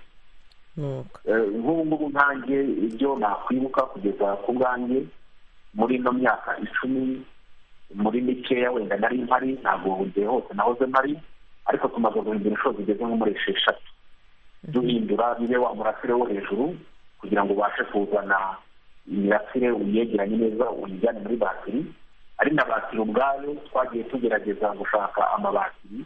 Nk'ubu ngubu nkanjye ibyo nakwibuka kugeza ku bwanjye muri ino myaka 10, muri mikeya wenda nari mpari, ntabwo igihe hose nahoze mpari, ariko tumaze guhindura inshuro zigeze nko muri 6 duhindura bibe wa murasire wo hejuru kugira ngo ubashe kuzana imirasire uyegeranye neza uyijyane muri batiri. Ari na batiri ubwayo twagiye tugerageza gushaka amabatiri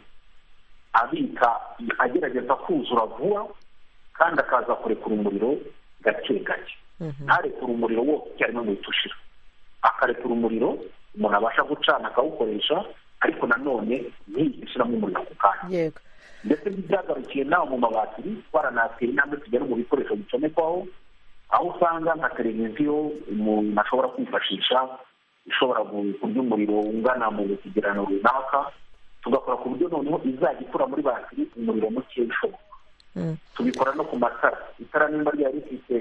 agerageza kuzura vuba kandi akaza kurekura umuriro gake gake, ntarekura umuriro wose icyarimwe ngo uhitushira, akarekura umuriro umuntu abasha gucana akawukoresha, ariko nanone ntiyishyiramo umuriro ku kanya. Ndetse ntibyagarukiye nawe mu mabatiri, twaranateye intambwe tugera mu bikoresho bicomekwaho, aho usanga nka televiziyo umuntu ashobora kwifashisha ishobora kurya umuriro ungana mu kigereranyo runaka, tugakora ku buryo noneho izajya ikura muri batiri umuriro muke ushoboka. Tubikora no ku matara, itara nimba ryari rifite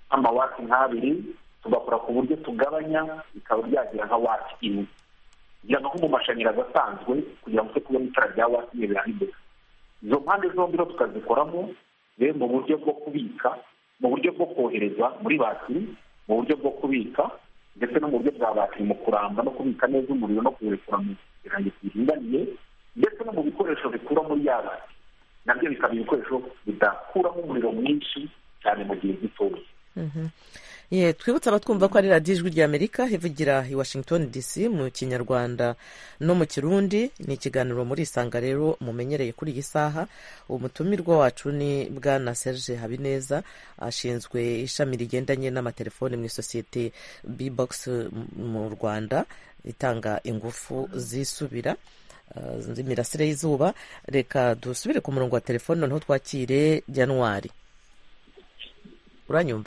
nk'amawati 2, tugakora ku buryo tugabanya ikaba ryagira nka wati 1. kugira ngo nko mu mashanyarazi asanzwe kugira ngo kubona itara rya wati birahari imbere. Izo mpande zombi rero tukazikoramo mu buryo bwo kubika, mu buryo bwo kohereza muri batiri, mu buryo bwo kubika ndetse no mu buryo bwa batiri mu kuramba no kubika neza umuriro no kuwurekura mu kirango kiringaniye, ndetse no mu bikoresho bikura muri ya batiri nabyo bikaba ibikoresho bidakuramo umuriro mwinshi cyane mu gihe gitoya. Twibutse abatwumva ko ari radiyo ijwi ry'Amerika ivugira i Washington DC mu kinyarwanda no mu kirundi. Ni ikiganiro muri Isanga rero mumenyereye kuri iyi saha. Umutumirwa wacu ni Bwana Serge Habineza, ashinzwe ishami rigendanye n'amatelefoni mu isosiyete Bbox mu Rwanda itanga ingufu zisubira z'imirasire y'izuba. Reka dusubire ku murongo wa telefone noneho twakire Januari. Uranyumva?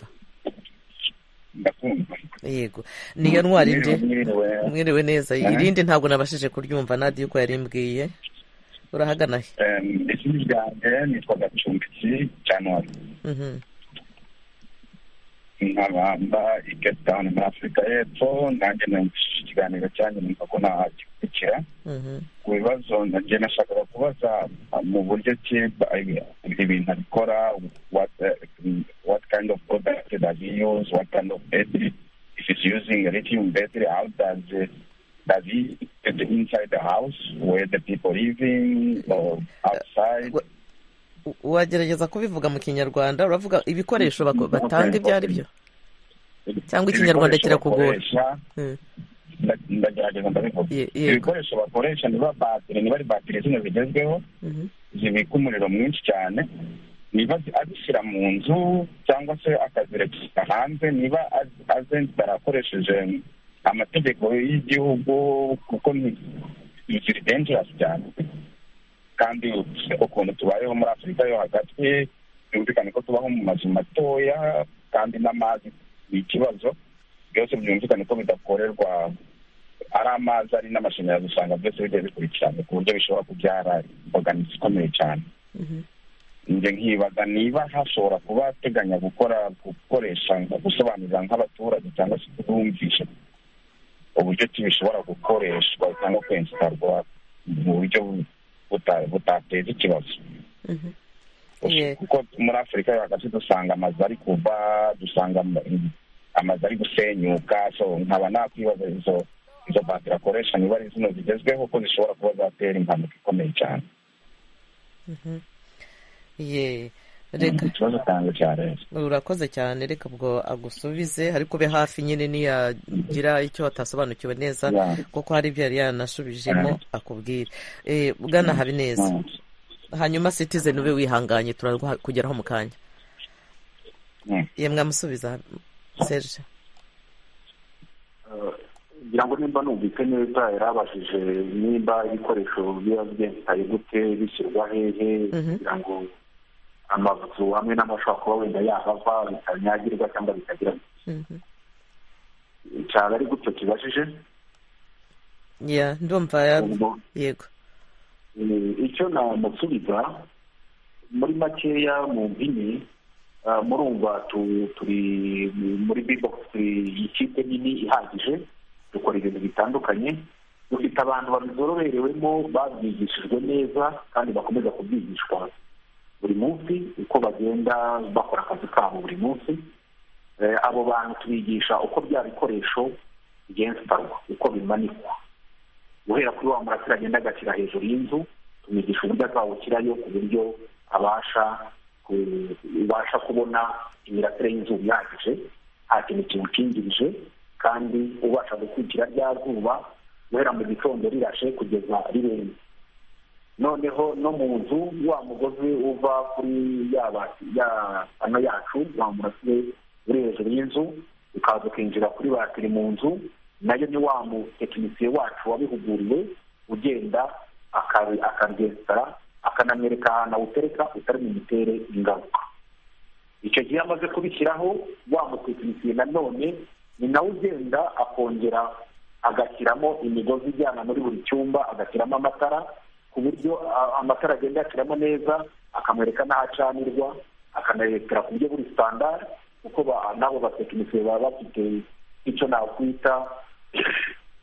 Yego, ni Januari nde? Mwiriwe neza. Irindi ntabwo nabashije kuryumva nadi yuko yarimbwiye. Urahagana he? Izindi ryanjye nitwa Gacumbitsi Januari. Nkabamba i Cape Town muri Afurika y'Epfo. Nanjye numvise ikiganiro cyanjye numva ko ntagikurikira. Ku bibazo nanjye nashakaga kubaza mu buryo ki ibintu abikora, what kind of product does he use, what kind of battery, if he's using a lithium battery, how does he get inside the house where the people living or outside? Wagerageza kubivuga mu kinyarwanda? Uravuga ibikoresho batanga ibyo ari byo cyangwa ikinyarwanda kirakugora? Ndagerageza ndabivuga. Ibikoresho bakoresha niba ari batiri zino zigezweho zibika umuriro mwinshi cyane, niba azishyira mu nzu cyangwa se akazirekera hanze, niba akoresheje amategeko y'igihugu kuko ziri dangerous cyane, kandi ukuntu tubayeho muri Afurika yo hagati byumvikane ko tubaho mu mazu matoya kandi n'amazi ni ikibazo. Byose byumvikane ko bidakorerwa ari amazi ari n'amashanyarazi, usanga byose bigiye bikurikirana ku buryo bishobora kubyara imbogamizi ikomeye cyane. Njye nkibaza niba hashobora kuba ateganya gukoresha gusobanurira nk'abaturage cyangwa se kubumvisha uburyo ki bishobora gukoreshwa cyangwa kwenstarwa mu buryo butateza ikibazo. Kuko muri Afurika yo hagati dusanga amazu ari kuva, dusanga amazu ari gusenyuka, so nkaba nakwibaza izo batiri akoresha niba ari zino zigezweho ko zishobora kuba zatera impanuka ikomeye cyane. Ikibazo cyanjye cyareze. Urakoze cyane, reka ubwo agusubize ariko ube hafi nyine niyagira icyo atasobanukiwe neza kuko hari ibyo yari yanasubijemo akubwira. Bwana Habineza, hanyuma Citizen ube wihanganye turakugeraho mu kanya. Mwamusubiza Serge? ngira ngo nimba numvise neza yarabashije nimba ibikoresho biba byitaye gute, bishyirwa hehe kugira ngo amazu hamwe n'amashobora kuba wenda yahava bitanyagirwa cyangwa bitagira cyane ari gutyo kibashije. Ndumva yego. Icyo namusubiza muri makeya mu mpini, murumva turi muri Bbox ikipe nini ihagije, dukora ibintu bitandukanye, dufite abantu babizoroherewemo babyigishijwe neza kandi bakomeza kubyigishwa buri munsi uko bagenda bakora akazi kabo buri munsi. Abo bantu tubigisha uko bya bikoresho bigenstarwa, uko bimanikwa, guhera kuri wa murasire agenda agashyira hejuru y'inzu, tumwigisha uburyo azawushyirayo ku buryo ubasha kubona imirasire y'inzu ihagije, nta kintu kiwukingirije, kandi ubasha gukurikira rya zuba guhera mu gitondo rirashe kugeza rirenze. Noneho no mu nzu wa mugozi uva kuri ano yacu wa murasire uri hejuru y'inzu ukaza ukinjira kuri batiri mu nzu, nayo ni wa mutekinisiye wacu wabihuguriwe ugenda akabyesitara, akanamwereka ahantu awutereka utari mu gitere ingaruka. Icyo gihe amaze kubishyiraho wa mutekinisiye nanone ni nawe ugenda akongera agashyiramo imigozi ijyana muri buri cyumba, agashyiramo amatara ku buryo amatara agenda yashyiramo neza, akamwereka n'aho acanirwa, akanayerekera ku buryo buri standard, kuko nabo batekinisiye baba bafite icyo nakwita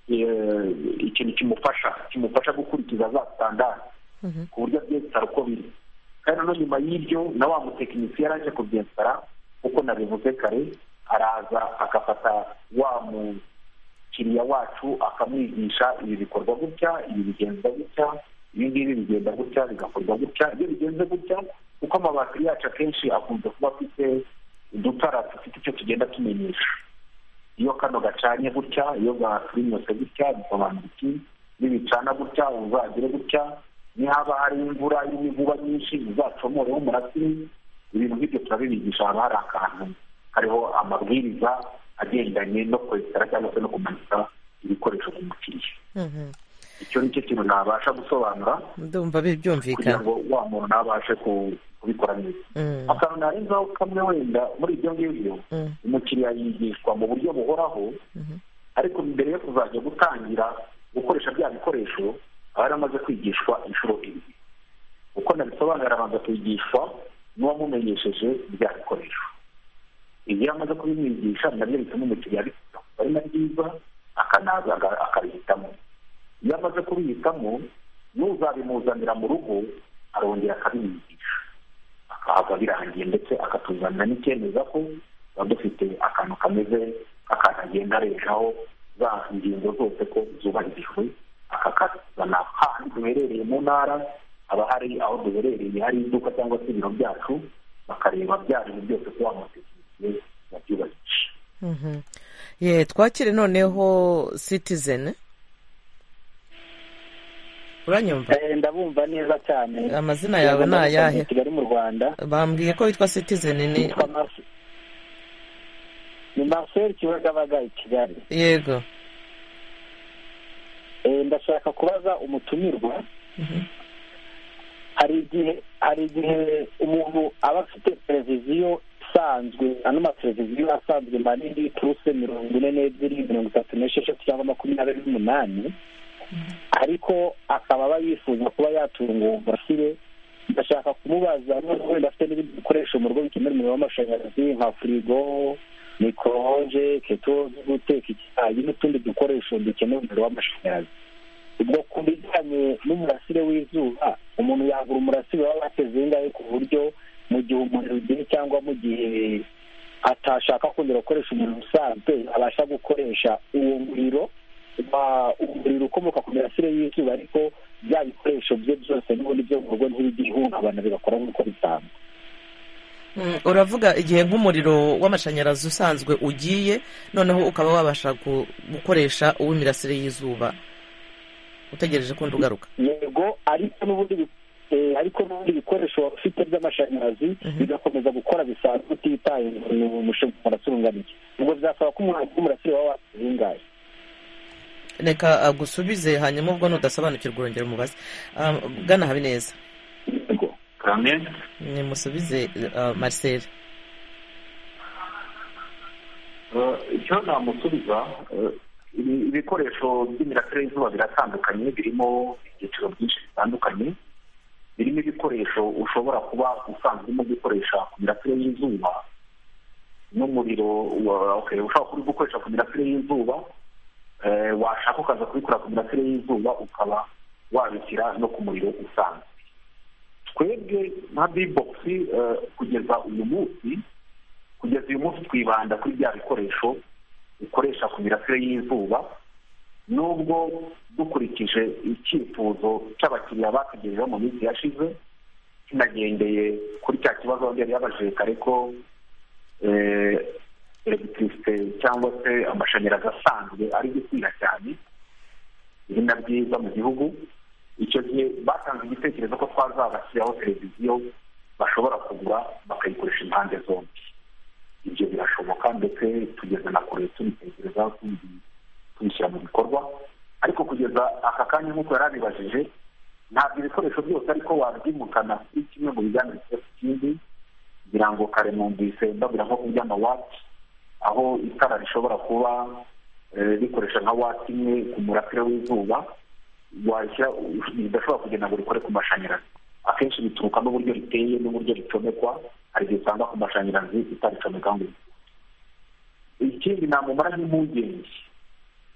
ikintu kimufasha gukurikiza za standard ku buryo abyensitara uko biri. kandi no nyuma y'ibyo na wa mutekinisiye yaraje kubyensitara kuko nabivuze kare, araza agafata wa mukiriya wacu akamwigisha ibi bikorwa gutya, ibi bigenza gutya, ibi ngibi bigenda gutya, bigakorwa gutya. Iyo bigenze gutya, kuko amabatiri yacu akenshi akunze kuba afite udutara dufite icyo tugenda tumenyesha. Iyo kano gacanye gutya, iyo gaturinyose gutya, bisobanura iki, nibicana gutya uzagire gutya, nihaba hari imvura irimo inkuba nyinshi uzacomoreho umurasire. Ibintu nk'ibyo turabibigisha. Haba hari akantu hariho amabwiriza agendanye no kwesitara cyangwa se no kumanika ibikoresho ku mukiriya. Icyo ni cyo kintu nabasha gusobanura, ndumva byumvikana, kugira ngo wa muntu nabashe kubikora neza. akantu narenzaho kamwe wenda muri ibyo ngibyo, umukiriya yigishwa mu buryo buhoraho, ariko mbere yo kuzajya gutangira gukoresha bya bikoresho aba yaramaze kwigishwa inshuro ebyiri. uko nabisobanura, abanza kwigishwa n'uwamumenyesheje bya bikoresho. iyo amaze kubimwigisha nabyo bituma umukiriya abifata ari na byiza, akanaza akabihitamo. iyo amaze kubihitamo, n'uzabimuzanira mu rugo arongera akabimwigisha, akahava birangiye, ndetse akatuzanira n'icyemeza ko tuba dufite akantu kameze nk'akantu agenda areshaho za ngingo zose ko zubahirijwe, akakazana handi duherereye mu ntara. haba hari aho duherereye hari iduka cyangwa se ibiro byacu, bakareba bya bintu byose ko wamutekinisiye yabyubahirije. twakire noneho Citizen. uranyumva? Ndabumva neza cyane. amazina yawe ni ayahe? Kigali mu Rwanda. bambwiye ko witwa Citizen. ni Marcel Kibagabaga i Kigali. Yego. ndashaka kubaza umutumirwa. hari igihe umuntu aba afite televiziyo isanzwe, ano mateleviziyo asanzwe manini, turuse 42, 36 cyangwa 28, ariko akaba aba yifuza kuba yatunga uwo murasire. ndashaka kumubaza wenda afite n'ibindi bikoresho mu rugo bikenera umuriro w'amashanyarazi nka firigo, microonge, keto zo guteka icyayi n'utundi dukoresho dukenera umuriro w'amashanyarazi. ubwo ku bijyanye n'umurasire w'izuba, umuntu yagura umurasire waba wateze ingahe ku buryo mu gihe umuriro ugiye cyangwa mu gihe atashaka kongera gukoresha umuriro usanzwe abasha gukoresha uwo muriro ukomoka ku mirasire y'izuba, ariko bya bikoresho bye byose n'ubundi byo mu rugo ntibigire ihungabana, bigakora nk'uko bisanzwe. uravuga igihe nk'umuriro w'amashanyarazi usanzwe ugiye, noneho ukaba wabasha gukoresha uw'imirasire y'izuba utegereje ko ugaruka? Yego, ariko n'ubundi bikoresho ufite by'amashanyarazi bigakomeza gukora bisanzwe utitaye mu murasire ungana iki. ubwo byasaba ko umuntu w'umurasire waba wateze ingahe. reka agusubize, hanyuma ubwo nudasobanukirwa urongera umubaze. Bwana Habineza. nimusubize Marcel. icyo namusubiza, ibikoresho by'imirasire y'izuba biratandukanye, birimo ibyiciro byinshi bitandukanye. birimo ibikoresho ushobora kuba usanzwe urimo gukoresha ku mirasire y'izuba n'umuriro ushobora kuba gukoresha ku mirasire y'izuba, washaka ukaza kubikora ku mirasire y'izuba ukaba wabishyira no ku muriro usanzwe. twebwe nka Bbox kugeza uyu munsi twibanda kuri bya bikoresho ukoresha ku mirasire y'izuba, nubwo dukurikije icyifuzo cy'abakiriya batugejejeho mu minsi yashize, kinagendeye kuri cya kibazo yari yabajije kare ko elegitirisite cyangwa se amashanyarazi asanzwe ari gukwira cyane, biri na byiza mu gihugu. icyo gihe batanze igitekerezo ko twazabashyiraho televiziyo bashobora kugura bakayikoresha impande zombi. ibyo birashoboka, ndetse tugeze na kure tubitekereza tubishyira mu bikorwa, ariko kugeza aka kanya nk'uko yari abibajije, ntabwo ibikoresho byose ariko wabyimukana kuri kimwe mu bijyanye n'ikindi. kugira ngo kare numvise mbabwira nko ku by'amawati, aho itara rishobora kuba rikoresha nka wati imwe ku murasire w'izuba, bidashobora kugenda ngo rikore ku mashanyarazi. akenshi bituruka n'uburyo riteye n'uburyo ricomekwa. hari igihe usanga ku mashanyarazi itaricomeka ngo ikindi namumara nk'impungenge,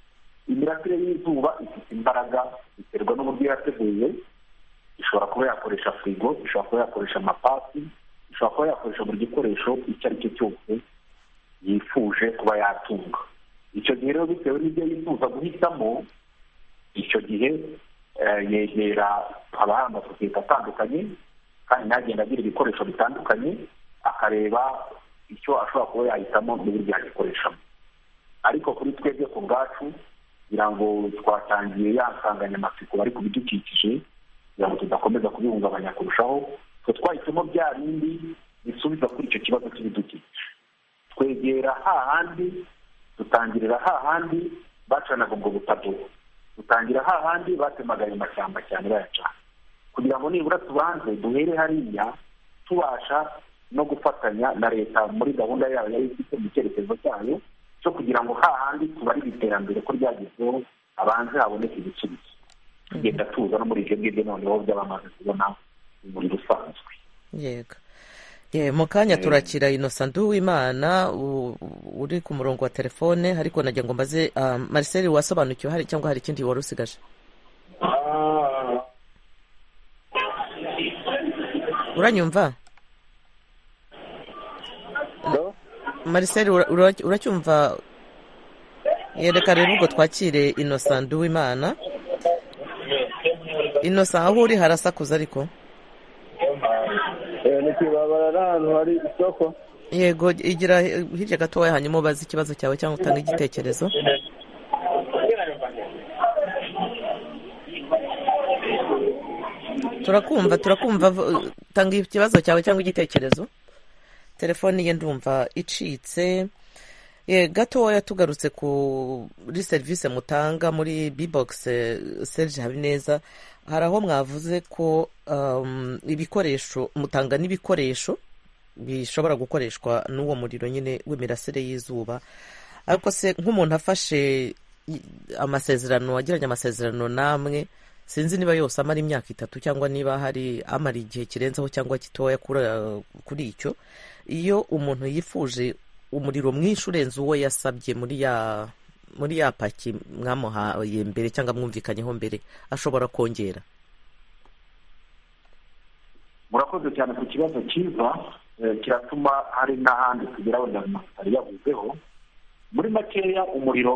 imirasire y'izuba ifite imbaraga biterwa n'uburyo yateguye. Ishobora kuba yakoresha firigo, ishobora kuba yakoresha amapasi, ishobora kuba yakoresha buri gikoresho icyo ari cyo cyose yifuje kuba yatunga. Icyo gihe rero bitewe n'ibyo yifuza guhitamo, icyo gihe yegera haba amasosiyete atandukanye kandi ntagenda agira ibikoresho bitandukanye, akareba icyo ashobora kuba yahitamo n'uburyo yagikoreshamo. Ariko kuri twebwe ku bwacu kugira ngo twatangiye ya nsanganyamatsiko bari ku bidukikije kugira ngo tudakomeza kubihungabanya kurushaho, twahisemo bya bindi bisubiza kuri icyo kibazo cy'ibidukikije. Twegera hahandi, dutangirira hahandi bacanaga ubwo butado, dutangira hahandi batemaga ayo mashyamba cyane bayacana, kugira ngo nibura tubanze duhere hariya tubasha no gufatanya na leta muri gahunda yayo yari ifite mu cyerekezo cyayo cyo kugira ngo hahandi tubarire iterambere ko ryagezweho abanze haboneke ibisubizo. Tugenda tuza no muri ibyo ngibyo noneho by'abamaze kubona umuriro usanzwe. Yego. Mu kanya turakira Innocent Nduwimana uri ku murongo wa telefone, ariko nagira ngo mbaze Marcel wasobanukiwe hari cyangwa hari ikindi wari usigaje? Uranyumva? Marcel uracyumva? Yereka rero ubwo twakire Innocent Nduwimana. Innocent, aho uri harasakuza ariko? Nikibabara ahantu hari isoko. Yego, igira hirya gatoya hanyuma ubaze ikibazo cyawe cyangwa utanga igitekerezo. Turakumva, tanga ikibazo cyawe cyangwa igitekerezo. Telefoni ye ndumva icitse. Gatoya tugarutse kuri serivisi mutanga muri B-Box Serge Habineza, hari aho mwavuze ko ibikoresho mutanga n'ibikoresho bishobora gukoreshwa n'uwo muriro nyine w'imirasire y'izuba. Ariko se nk'umuntu afashe amasezerano, agiranye amasezerano namwe, sinzi niba yose amara imyaka 3 cyangwa niba hari amara igihe kirenzeho cyangwa gitoya kuri icyo, iyo umuntu yifuje umuriro mwinshi urenze uwo yasabye muri ya paki mwamuhaye mbere cyangwa mwumvikanyeho mbere, ashobora kongera? Murakoze cyane ku kibazo cyiza, kiratuma hari n'ahandi tugera wenda atari yavuzeho. Muri makeya umuriro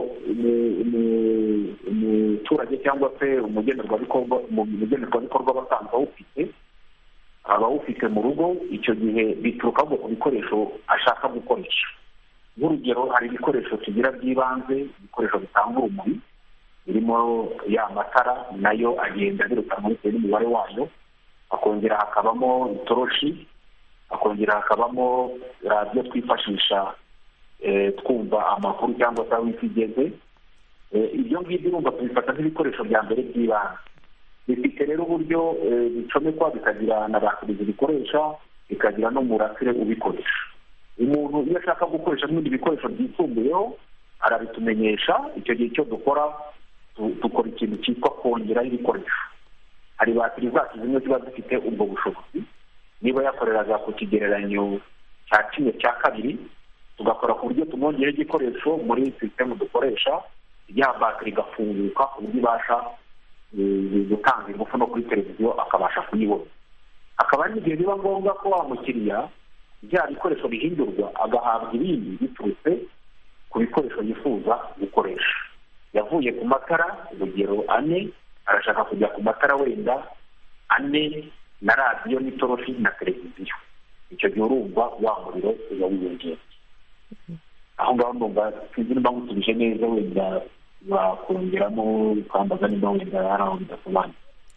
umuturage cyangwa se umugenerwabikorwa basanzwe abawufite mu rugo, icyo gihe bituruka ku bikoresho ashaka gukoresha. Nk'urugero, hari ibikoresho tugira by'ibanze, ibikoresho bitanga urumuri, birimo ya matara nayo agenda birukanwa bitewe n'umubare wayo, akongera hakabamo itoroshi, akongera hakabamo radiyo twifashisha twumva amakuru cyangwa se aho isi igeze. Ibyo ngibyo urumva tubifata nk'ibikoresho bya mbere by'ibanze. Bifite rero uburyo bicomekwa, bikagira na batiri zibikoresha, bikagira n'umurasire ubikoresha. Umuntu iyo ashaka gukoresha n'ibindi bikoresho byisumbuyeho arabitumenyesha. Icyo gihe cyo dukora ikintu cyitwa kongeraho ibikoresho. Hari batiri zacu zimwe ziba zifite ubwo bushobozi, niba yakoreraga ku kigereranyo cya 1/2, tugakora ku buryo tumwongera igikoresho muri sisitemu dukoresha, ya batiri igafunguka ku buryo ibasha gutanga ingufu no kuri televiziyo akabasha kuyibona. Hakaba n'igihe biba ngombwa ko wa mukiriya bya bikoresho bihindurwa agahabwa ibindi biturutse ku bikoresho yifuza gukoresha. Yavuye ku matara urugero 4, arashaka kujya ku matara wenda 4 na radiyo n'itoroshi na televiziyo. Icyo gihe urumva wa muriro uba wiyongera. Aho ngaho ndumva sinzi niba ngusubije neza, wenda bakongeramo kwambaza niba wenda hari aho bidasobanura.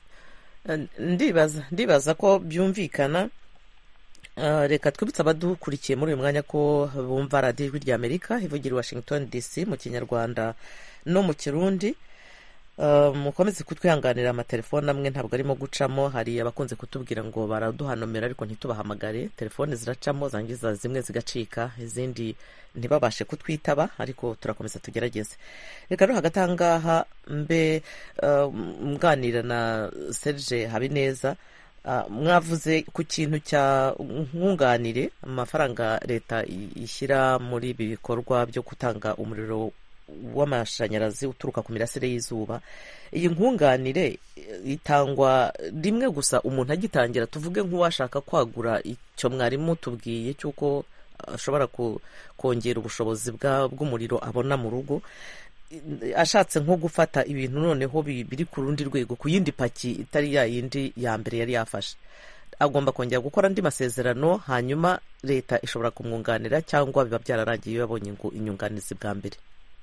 Ndibaza ko byumvikana. Reka twibutse abadukurikiye muri uyu mwanya ko bumva radiyo Ijwi ry'Amerika ivugira i Washington DC mu Kinyarwanda no mu Kirundi. Mukomeze kutwihanganira, amatelefone amwe ntabwo arimo gucamo. Hari abakunze kutubwira ngo baraduha nomero ariko ntitubahamagare, telefone ziracamo, zangiza zimwe zigacika, izindi ntibabashe kutwitaba, ariko turakomeza tugerageze. Reka rero hagati ahangaha mbe mganira na Serge Habineza. Mwavuze ku kintu cya nkunganire, amafaranga leta ishyira muri ibi bikorwa byo gutanga umuriro w'amashanyarazi uturuka ku mirasire y'izuba. Iyi nkunganire itangwa rimwe gusa umuntu agitangira, tuvuge nk'uwashaka kwagura icyo mwarimu tubwiye cy'uko ashobora kongera ubushobozi bw'umuriro abona mu rugo, ashatse nko gufata ibintu noneho biri ku rundi rwego, ku yindi paki itari ya yindi ya mbere yari yafashe, agomba kongera gukora andi masezerano, hanyuma leta ishobora kumwunganira, cyangwa biba byararangiye iyo yabonye inyunganizi bwa mbere?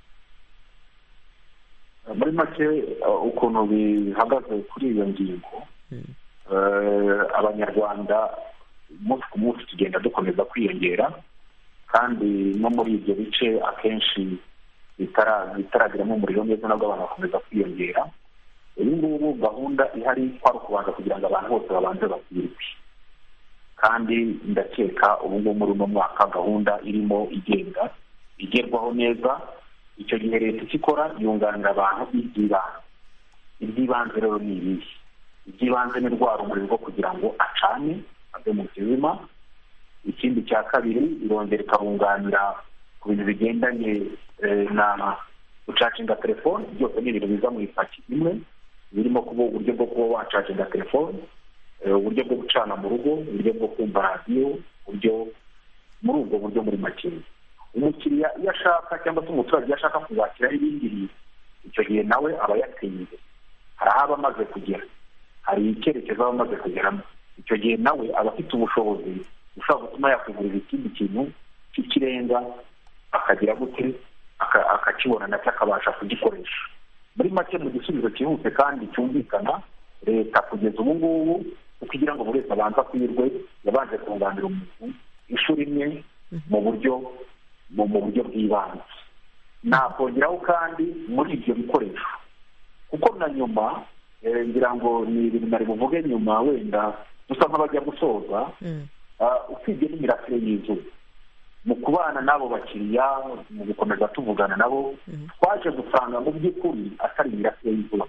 muri make ukuntu bihagaze kuri iyo ngingo, abanyarwanda umunsi ku munsi tugenda dukomeza kwiyongera, kandi no muri ibyo bice akenshi bitaragiramo umuriro neza nabwo abantu bakomeza kwiyongera. ubu ngubu gahunda ihari kwari ukubanza kugira ngo abantu bose babanze basirwe, kandi ndakeka ubu ngubu muri uno mwaka gahunda irimo igenda igerwaho neza. icyo gihe leta icyo ikora yunganira abantu iby'ibanze rero ni ibihe? iby'ibanze ni rwa rumuri rwo kugira ngo acane ave mu kizima. ikindi cya kabiri, irongera ikabunganira ku bintu bigendanye na gucacinga telefone. byose ni ibintu biza mu ipaki imwe, birimo kuba uburyo bwo kuba wacacinga telefone, uburyo bwo gucana mu rugo, uburyo bwo kumva radiyo, muri ubwo buryo muri makeya. umukiriya iyo ashaka cyangwa se umuturage iyo ashaka kuzakiraho ibindi bintu, icyo gihe nawe aba yatinze, hari aho aba amaze kugera, hari icyerekezo aba amaze kugeramo. icyo gihe nawe aba afite ubushobozi bushobora gutuma yakugurira ikindi kintu cy'ikirenga, akagira gute, akakibona nacyo akabasha kugikoresha. muri make, mu gisubizo cyihuse kandi cyumvikana, leta kugeza ubu ngubu kugira ngo buri wese abanze akwirwe, yabanje kunganira umuntu inshuro imwe mu buryo bw'ibanze. nakongeraho kandi muri ibyo bikoresho, kuko na nyuma ngira ngo ni ibintu nari buvuge nyuma, wenda dusa nk'abajya gusoza, usibye n'imirasire y'izuba, mu kubana n'abo bakiriya, mu gukomeza tuvugana nabo, twaje gusanga mu by'ukuri atari imirasire y'izuba.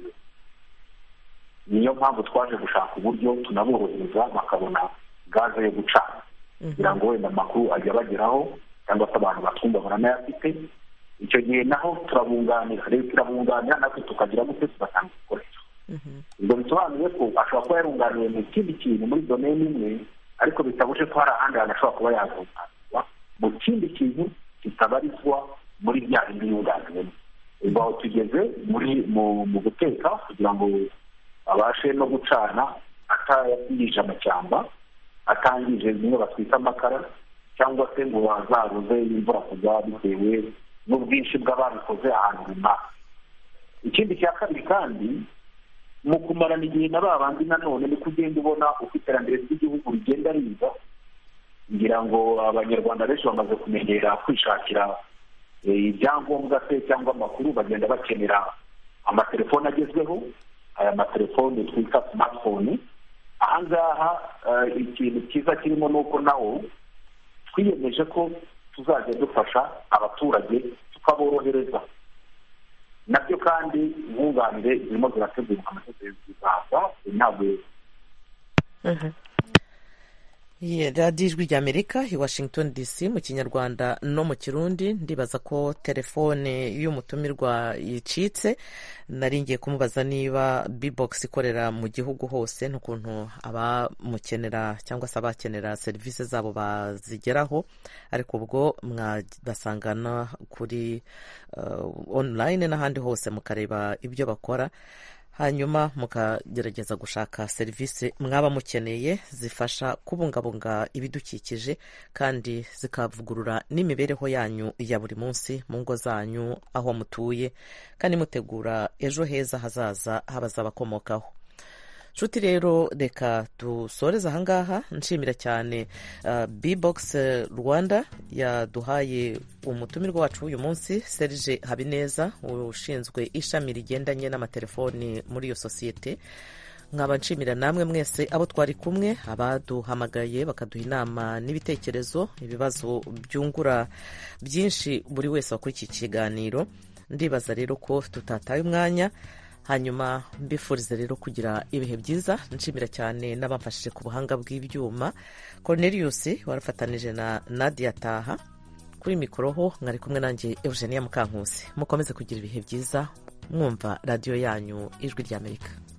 niyo mpamvu twaje gushaka uburyo tunaborohereza bakabona gaze yo gucana, kugira ngo wenda amakuru ajya abageraho, cyangwa se abantu batwumva baranayafite. icyo gihe naho turabunganira, leta irabunganira, natwe tukagira gute, tugatanga ibikoresho. ibyo bisobanuye ko ashobora kuba yarunganiwe mu kindi kintu muri domeni imwe, ariko bitabuje ko hari ahandi hantu ashobora kuba yazunganirwa mu kindi kintu kitabarizwa muri bya bindi yunganiwemo. aho tugeze mu guteka, kugira ngo abashe no gucana atayangije amashyamba, atangije bimwe batwita amakara, cyangwa se ngo bazabuze imvura kujya bitewe n'ubwinshi bw'ababikoze ahantu runaka. ikindi cya kabiri kandi, mu kumarana igihe na ba bandi nanone ni kugenda ubona uko iterambere ry'igihugu rigenda riza. ngira ngo abanyarwanda benshi bamaze kumenyera kwishakira ibyangombwa se cyangwa amakuru, bagenda bakenera amatelefone agezweho, aya matelefone twita smartphone. ahangaha ikintu cyiza kirimo ni uko nawo twiyemeje ko tuzajya dufasha abaturage tukaborohereza nabyo, kandi nkunganire zirimo zirategurwa, amategeko zizaza ntabwo. radiyo ijwi ry'amerika i Washington DC mu kinyarwanda no mu kirundi. ndibaza ko telefone y'umutumirwa yicitse. nari ngiye kumubaza niba Bbox ikorera mu gihugu hose, n'ukuntu abamukenera cyangwa se abakenera serivisi zabo bazigeraho, ariko ubwo mwabasangana kuri online n'ahandi hose mukareba ibyo bakora, hanyuma mukagerageza gushaka serivisi mwaba mukeneye zifasha kubungabunga ibidukikije, kandi zikavugurura n'imibereho yanyu ya buri munsi mu ngo zanyu, aho mutuye, kandi mutegura ejo heza hazaza h'abazabakomokaho. nshuti rero, reka dusoreze ahangaha. nshimira cyane Bbox Rwanda yaduhaye umutumirwa wacu w'uyu munsi, Serge Habineza, ushinzwe ishami rigendanye n'amatelefoni muri iyo sosiyete. nkaba nshimira namwe mwese abo twari kumwe, abaduhamagaye bakaduha inama n'ibitekerezo, ibibazo byungura byinshi buri wese wakora iki kiganiro. ndibaza rero ko tutataye umwanya, hanyuma mbifurize rero kugira ibihe byiza. nshimira cyane n'abamfashije ku buhanga bw'ibyuma, Cornelius warafatanije na Nadia Taha, kuri mikoro ho mwari kumwe nanjye Eugenia Mukankusi. Mukomeze kugira ibihe byiza mwumva radiyo yanyu Ijwi ry'Amerika.